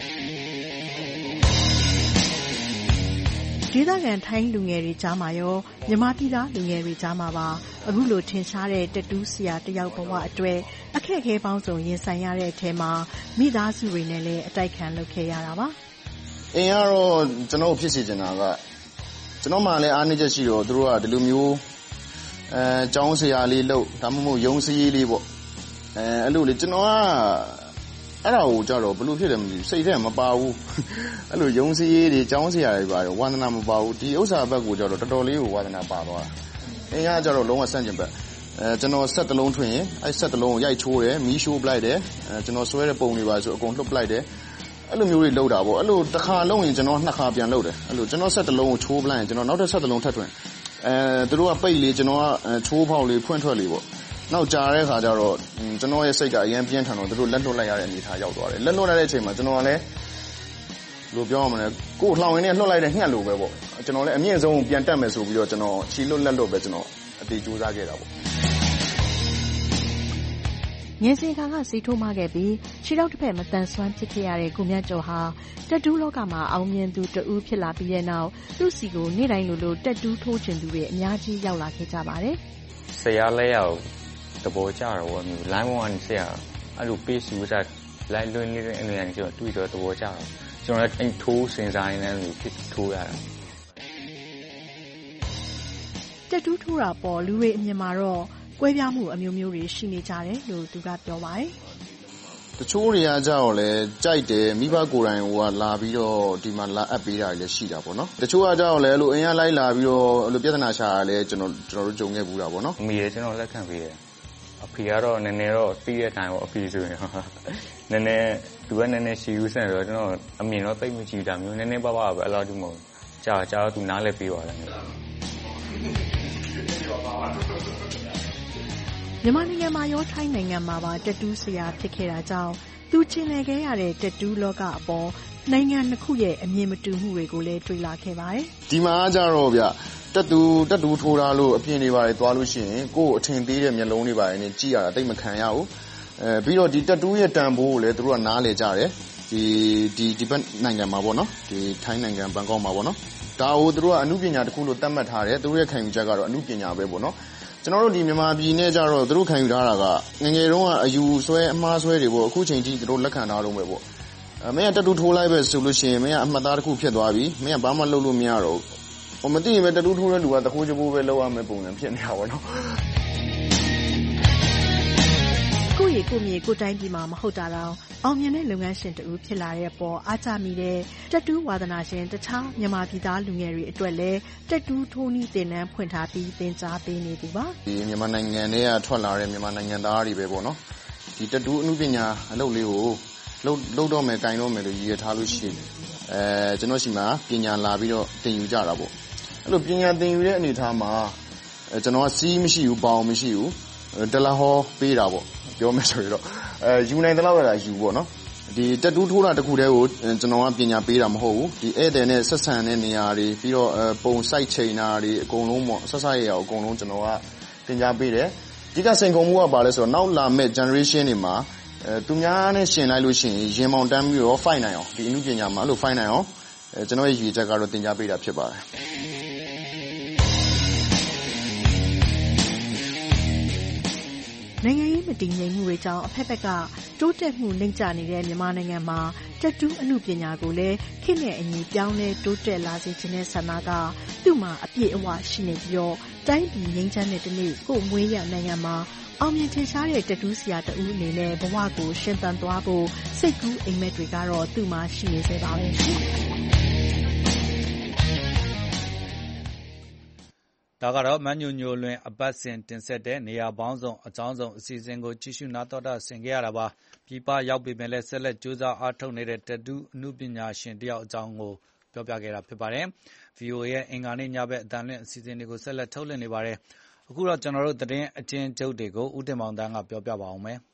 ဒေသခံထိုင်းလူငယ်တွေကြားမှာရောမြန်မာပြည်သားလူငယ်တွေကြားမှာပါအခုလိုထင်ရှားတဲ့တက်တူးဆရာတယောက်ဘဝအတွက်အခက်အခဲပေါင်းစုံရင်ဆိုင်ရတဲ့အထက်မှာမိသားစုတွေနဲ့လည်းအတိုက်ခံလုပ်ခဲ့ရတာပါအင်းကတော့ကျွန်တော်ဖြစ်စီချင်တာကကျွန်တော်မှလည်းအားနည်းချက်ရှိတော့သူတို့ကဒီလိုမျိုးအဲကျောင်းဆရာလေးလို့ဒါမှမဟုတ်ရုံးစည်းလေးပေါ့အဲအဲ့လိုလေကျွန်တော်ကအဲ့ဒါကိုကြတော့ဘလို့ဖြစ်တယ်မသိဘူးစိတ်ထဲမပါဘူးအဲ့လိုယုံစည်းရေးတွေကျောင်းစရာတွေပါတယ်ဝါသနာမပါဘူးဒီဥစ္စာဘက်ကိုကြတော့တော်တော်လေးကိုဝါသနာပါသွားတာအင်းရကြတော့လုံးဝဆန့်ကျင်ဘက်အဲကျွန်တော်ဆက်တလုံးထွင်ရင်အဲ့ဆက်တလုံးကိုရိုက်ချိုးတယ်မီးရှိုးပလိုက်တယ်အဲကျွန်တော်ဆွဲတဲ့ပုံတွေပါဆိုအကုန်လှုပ်ပလိုက်တယ်အဲ့လိုမျိုးတွေလုပ်တာပေါ့အဲ့လိုတစ်ခါလုံးရင်ကျွန်တော်နှစ်ခါပြန်လုပ်တယ်အဲ့လိုကျွန်တော်ဆက်တလုံးကိုချိုးပလိုက်ရင်ကျွန်တော်နောက်ထပ်ဆက်တလုံးထပ်ထွင်အဲသူတို့ကပိတ်လေးကျွန်တော်ကချိုးပေါက်လေးဖွင့်ထွက်လေးပေါ့နောက်ကြာတဲ့ခါကျတော့ကျွန်တော်ရဲ့စိတ်ကအရင်ပြင်းထန်တော့သူတို့လက်လွတ်လိုက်ရတဲ့အနေထားရောက်သွားတယ်လက်လွတ်လိုက်တဲ့အချိန်မှာကျွန်တော်ကလည်းဘယ်လိုပြောရမလဲကိုယ်လှောင်ရင်းနဲ့လွတ်လိုက်တဲ့ငှက်လိုပဲပေါ့ကျွန်တော်လည်းအမြင့်ဆုံးပြန်တက်မယ်ဆိုပြီးတော့ကျွန်တော်ခြေလွတ်လက်လွတ်ပဲကျွန်တော်အတေးကြိုးစားခဲ့တာပေါ့ငယ်စဉ်ခါကစီးထိုးမှခဲ့ပြီးခြေထောက်တစ်ဖက်မတန်ဆွမ်းဖြစ်ခဲ့ရတဲ့ကိုမြတ်ကျော်ဟာတက်တူးလောကမှာအောင်မြင်သူတဦးဖြစ်လာပြီးတဲ့နောက်သူ့စီကိုနေ့တိုင်းလိုလိုတက်တူးထိုးချင်သူတွေအများကြီးရောက်လာခဲ့ကြပါတယ်ဆရာလည်းရောက်တဘောကြတော့ဘောမျိုး line one ဆရာအဲ့လို page ဆိုစား line လွှင့်နေတဲ့အနေနဲ့ကျွန်တော်တွေ့တော့တဘောကြတော့ကျွန်တော်လည်းအဲ့ထိုးစင်စားနေတဲ့လူဖြစ်ထိုးရတာတက်တူးထိုးတာပေါ်လူတွေအမြင်မှာတော့ကွဲပြားမှုအမျိုးမျိုးတွေရှိနေကြတယ်လို့သူကပြောပါတယ်တချို့တွေကကြောက်လဲကြိုက်တယ်မိဘကိုယ်တိုင်ကလာပြီးတော့ဒီမှာလာအပ်ပေးတာလည်းရှိတာပေါ့နော်တချို့ကကြောက်လဲလို့အင်ရလိုက်လာပြီးတော့အဲ့လိုပြဿနာရှာရလဲကျွန်တော်ကျွန်တော်တို့ကြုံခဲ့ဘူးတာပေါ့နော်အမေလည်းကျွန်တော်လက်ခံပေးတယ်အဖေကတော့နည်းနည်းတော့ပြီးတဲ့အတိုင်းပေါ့အဖေဆိုရင်နည်းနည်းသူကနည်းနည်းရှီယူဆန်တော့ကျွန်တော်အမြင်တော့သိမကြည့်တာမျိုးနည်းနည်းပါးပါးပဲအဲ့လိုတူမဟုတ်ကြာကြာတော့သူနားလဲပေးသွားတယ်မြန်မာနိုင်ငံမှာရောထိုင်းနိုင်ငံမှာပါတက်တူးဆရာဖြစ်ခဲ့တာကြောင့်သူကျင်လည်ခဲ့ရတဲ့တက်တူးလောကအပေါ်နိုင်ငံနှစ်ခုရဲ့အမြင်မတူမှုတွေကိုလည်းတွေ့လာခဲ့ပါတယ်ဒီမှာကြတော့ဗျတက်တူးတက်တူးထိုးတာလို့အပြင်တွေပါတယ်သွားလို့ရှိရင်ကိုယ့်အထင်သေးတဲ့မျက်လုံးတွေပါတယ်နဲ့ကြည့်ရတာတိတ်မခံရဘူးအဲပြီးတော့ဒီတက်တူးရဲ့တန်ဖိုးကိုလည်းသူတို့ကနားလေကြတယ်ဒီဒီဒီဘက်နိုင်ငံမှာပေါ့နော်ဒီထိုင်းနိုင်ငံဘန်ကောက်မှာပေါ့နော်ဒါကိုသူတို့ကအမှုပညာတစ်ခုလို့သတ်မှတ်ထားတယ်သူတို့ရဲ့ခံယူချက်ကတော့အမှုပညာပဲပေါ့နော်ကျွန်တော်တို့ဒီမြန်မာပြည်နဲ့ကြတော့သူတို့ခံယူထားတာကငငယ်တုန်းကအယူဆွဲအမှားဆွဲတွေပေါ့အခုချိန်ကြီးသူတို့လက်ခံထားတော့မယ်ပေါ့အဲမင်းကတတူထိုးလိုက်ပဲဆိုလို့ရှိရင်မင်းကအမှတ်သားတစ်ခုဖြစ်သွားပြီမင်းကဘာမှလုပ်လို့မရတော့ဘူးဟိုမသိရင်ပဲတတူထိုးတဲ့လူကတခိုးချပိုးပဲလောက်ရမယ်ပုံစံဖြစ်နေတာပေါ့နော်ကိုယ့်ရေကိုမြေကိုတိုင်းပြည်မှာမဟုတ်တာတော့အောင်မြင်တဲ့လုပ်ငန်းရှင်တူဖြစ်လာတဲ့ပေါ်အားကြမိတဲ့တက်တူးဝါသနာရှင်တခြားမြန်မာပြည်သားလူငယ်တွေအတွက်လည်းတက်တူးထိုးနည်းသင်တန်းဖွင့်ထားပြီးသင်ကြားပေးနေသူပါဒီမြန်မာနိုင်ငံထဲကထွက်လာတဲ့မြန်မာနိုင်ငံသားတွေပဲပေါ့နော်ဒီတက်တူးအမှုပညာအလုပ်လေးကိုလုပ်လုပ်တော့မယ်၊ကင်တော့မယ်လို့ရည်ရထားလို့ရှိတယ်အဲကျွန်တော်ရှိမှာပညာလာပြီးတော့သင်ယူကြတာပေါ့အဲ့လိုပညာသင်ယူတဲ့အနေအထားမှာကျွန်တော်ကစီးမရှိဘူးပေါင်မရှိဘူးတလဟောပေးတာပေါ့ပြောမယ်ဆိုရတော့အဲယူနိုင်တဲ့လောက်ရတာယူပေါ့နော်ဒီတက်တူးထိုးတာတခုတည်းကိုကျွန်တော်ကပညာပေးတာမဟုတ်ဘူးဒီဧည့်သည်နဲ့ဆက်ဆံတဲ့နေရာတွေပြီးတော့ပုံစိုက်ချိန်တာတွေအကုန်လုံးပေါ့ဆက်ဆက်ရရအကုန်လုံးကျွန်တော်ကသင်ကြားပေးတယ်ဒီကစိန်ခေါ်မှုကပါလဲဆိုတော့နောက်လာမဲ့ generation တွေမှာအဲသူများနဲ့ရှင်လိုက်လို့ရှိရင်ရင်မောင်တန်းပြီးတော့ fight နိုင်အောင်ဒီအမှုပညာမှာအဲ့လို fight နိုင်အောင်အဲကျွန်တော်ရဲ့ရည်ချက်ကတော့သင်ကြားပေးတာဖြစ်ပါတယ်နိုင်ငံရေးမတည်ငြိမ်မှုတွေကြောင့်အဖက်ဖက်ကတိုးတက်မှုနှိမ့်ကျနေတဲ့မြန်မာနိုင်ငံမှာတက်တူးအမှုပညာကိုလည်းခေတ်နဲ့အညီပြောင်းလဲတိုးတက်လာစေခြင်းနဲ့ဆန္ဒကသူ့မှာအပြည့်အဝရှိနေပြီးတော့တိုင်းပြည်ငြိမ်းချမ်းတဲ့တနေ့ကိုမွေးရနိုင်ငံမှာအောင်မြင်ထင်ရှားတဲ့တက်တူးဆရာတဦးအနေနဲ့ဘဝကိုရှင်သန်သွားဖို့စိတ်ကူးအိမ်မက်တွေကတော့သူ့မှာရှိနေစေပါပဲရှင်ဒါကတော့မန်ညိုညိုလွင်အပတ်စဉ်တင်ဆက်တဲ့နေရာပေါင်းစုံအကြောင်းစုံအစီအစဉ်ကိုကြည့်ရှုနားတော်တာဆင်ခဲ့ရတာပါပြည်ပရောက်ပေမဲ့လည်းဆက်လက်ကြိုးစားအားထုတ်နေတဲ့တက်တူးအမှုပညာရှင်တယောက်အကြောင်းကိုပြောပြခဲ့တာဖြစ်ပါတယ် ဗွီအိုအေ ရဲ့အင်္ဂါနေ့ညဘက်အတန်လွင့်အစီအစဉ်တွေကိုဆက်လက်ထုတ်လွှင့်နေပါတယ်အခုတော့ကျွန်တော်တို့သတင်းအကျဉ်းချုပ်တွေကိုဦးတင်မောင်တန်းကပြောပြပါအောင်မယ်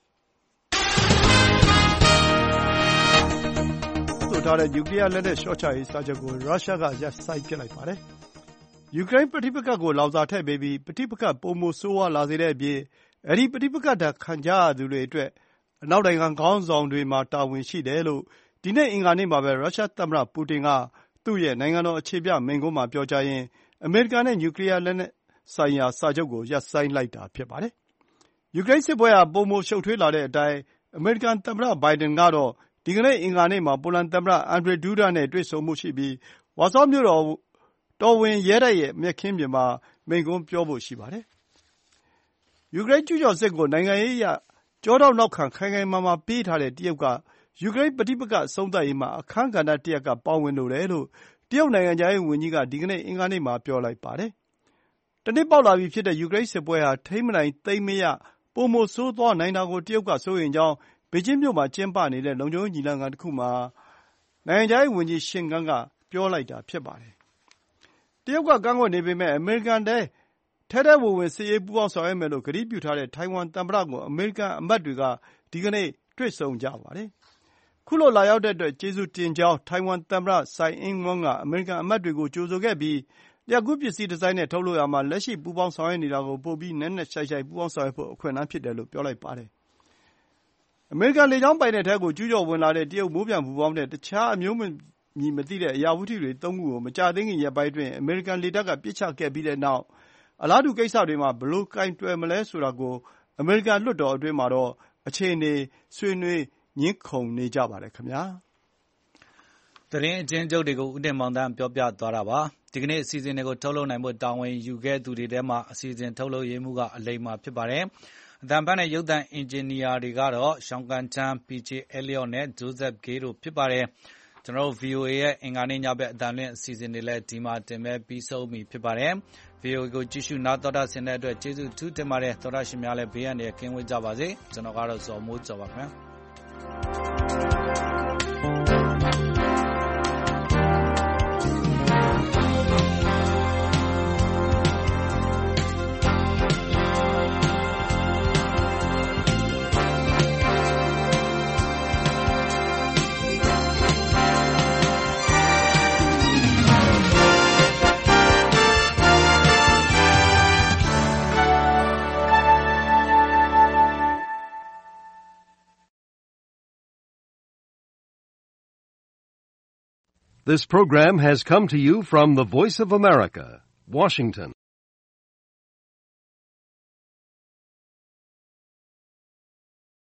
ဆိုထားတဲ့နျူကလ িয়ার လက်နက်လျှော့ချရေးစာချုပ်ကိုရုရှားကရပ်ဆိုင်းပစ်လိုက်ပါတယ်ယူကရိန်းပဋိပက္ခကိုလောင်စာထည့်ပေးပြီးပဋိပက္ခပိုမိုဆိုးဝါးလာစေတဲ့အပြင်အဲဒီပဋိပက္ခဒဏ်ခံကြရသူတွေအတွက်အနောက်နိုင်ငံခေါင်းဆောင်တွေမှာတာဝန်ရှိတယ်လို့ဒီနေ့အင်္ဂါနေ့မှာပဲရုရှားသမ္မတပူတင်ကသူ့ရဲ့နိုင်ငံတော်အခြေပြမိန့်ခွန်းမှာပြောကြားရင်းအမေရိကန်နဲ့နျူကလ িয়ার လက်နက်ဆိုင်ရာစာချုပ်ကိုရပ်ဆိုင်းလိုက်တာဖြစ်ပါတယ်။ယူကရိန်းစစ်ပွဲဟာပိုမိုရှုပ်ထွေးလာတဲ့အတိုင်းအမေရိကန်သမ္မတဘိုင်ဒန်ကတော့ဒီကနေ့အင်္ဂါနေ့မှာပိုလန်သမ္မတအန်ဒရီဒူးဒါနဲ့တွေ့ဆုံမှုရှိပြီးဝါဆောမြို့တော်တော်ဝင်ရဲတိုက်ရဲ့မြက်ခင်းပြင်မှာမိန့်ခွန်းပြောဖို့ရှိပါတယ်။ယူကရိန်းကျူးကျော်စစ်ကိုနိုင်ငံရေးအရကျောထောက်နောက်ခံခိုင်ခိုင်မာမာပေးထားတဲ့တရုတ်ကယူကရိန်းပဋိပက္ခအဆုံးသတ်ရေးမှာအခန်းကဏ္ဍတစ်ရပ်ကပါဝင်လိုတယ်လို့တရုတ်နိုင်ငံခြားရေးဝန်ကြီးကဒီကနေ့အင်္ဂါနေ့မှာပြောလိုက်ပါတယ်။တနှစ်ပေါက်လာပြီဖြစ်တဲ့ယူကရိန်းစစ်ပွဲဟာထိန်းမနိုင်သိမ်းမရပိုမိုဆိုးသွားနိုင်တာကိုတရုတ်ကစိုးရိမ်ကြောင်းဘေကျင်းမြို့မှာကျင်းပနေတဲ့လုံခြုံရေးညီလာခံတစ်ခုမှာနိုင်ငံခြားရေးဝန်ကြီးရှင်ဂန်းကပြောလိုက်တာဖြစ်ပါတယ်။တရုတ်ကကန့်ကွက်နေပေမဲ့အမေရိကန်ထဲထဲထဲဝင်ဝင်စစ်ရေးပူးပေါင်းဆောင်ရွက်မယ်လို့ကတိပြုထားတဲ့ထိုင်ဝမ်သမ္မတကိုအမေရိကန်အမတ်တွေကဒီကနေ့တွေ့ဆုံကြပါတယ်။ခုလိုလာရောက်တဲ့အတွက်ကျေးဇူးတင်ကြောင်းထိုင်ဝမ်သမ္မတဆိုင်အင်းဝမ်ကအမေရိကန်အမတ်တွေကိုကြိုဆိုခဲ့ပြီးလျှပ်ကူးပစ္စည်းဒီဇိုင်းနဲ့ထုတ်လုပ်ရာမှာလက်ရှိပူးပေါင်းဆောင်ရွက်နေတာကိုပိုပြီးနက်နက်ရှိုင်းရှိုင်းပူးပေါင်းဆောင်ရွက်ဖို့အခွင့်အလမ်းဖြစ်တယ်လို့ပြောလိုက်ပါတယ်။အမေရိကန်လေကြောင်းပိုင်နက်ထဲကိုကျူးကျော်ဝင်လာတဲ့တရုတ်မိုးပျံပူပေါင်းနဲ့တခြားအမျိုးအမည်မသိတဲ့အရာဝတ္ထုတွေသုံးခုကိုမကြာသေးခင်ရက်ပိုင်းအတွင်းအမေရိကန်လေတပ်ကပစ်ချခဲ့ပြီးတဲ့နောက်အလားတူကိစ္စတွေမှာဘယ်လိုကိုင်တွယ်မလဲဆိုတာကိုအမေရိကန်လွှတ်တော်အတွင်းမှာတော့အခြေအနေဆွေးနွေးငြင်းခုန်နေကြပါတယ်ခင်ဗျာ။သတင်းအကျဉ်းချုပ်တွေကိုဦးတင်မောင်တန်းပြောပြသွားတာပါ။ဒီကနေ့အစီအစဉ်တွေကိုထုတ်လုပ်နိုင်ဖို့တာဝန်ယူခဲ့သူတွေထဲမှာအစီအစဉ်ထုတ်လုပ်ရေးမှူးကအလိမ္မာဖြစ်ပါတယ်။အသံဖတ်နဲ့ရုပ်သံအင်ဂျင်နီယာတွေကတော့ရှောင်းကန်ချန်း ပီ ဂျေ Elliot နဲ့ Joseph Gay တို့ဖြစ်ပါတယ်။ကျွန်တော်တို့ ဗွီအိုအေ ရဲ့အင်္ဂါနေ့ညဘက်အတန်လွင့်အစီအစဉ်တွေလည်းဒီမှာတင်မဲ့ပြီးဆုံးပြီဖြစ်ပါတယ်။ ဗွီအိုအေကိုကြည့်ရှုနားတော်တာဆင်တဲ့အတွက်ကျေးဇူးထူးတင်ပါတယ်။သောတာရှင်များလည်းဘေးရန်တွေကင်းဝေးကြပါစေ။ကျွန်တော်ကတော့ဇော်မိုးကျော်ပါခင်ဗျာ။ This program has come to you from the Voice of America, Washington.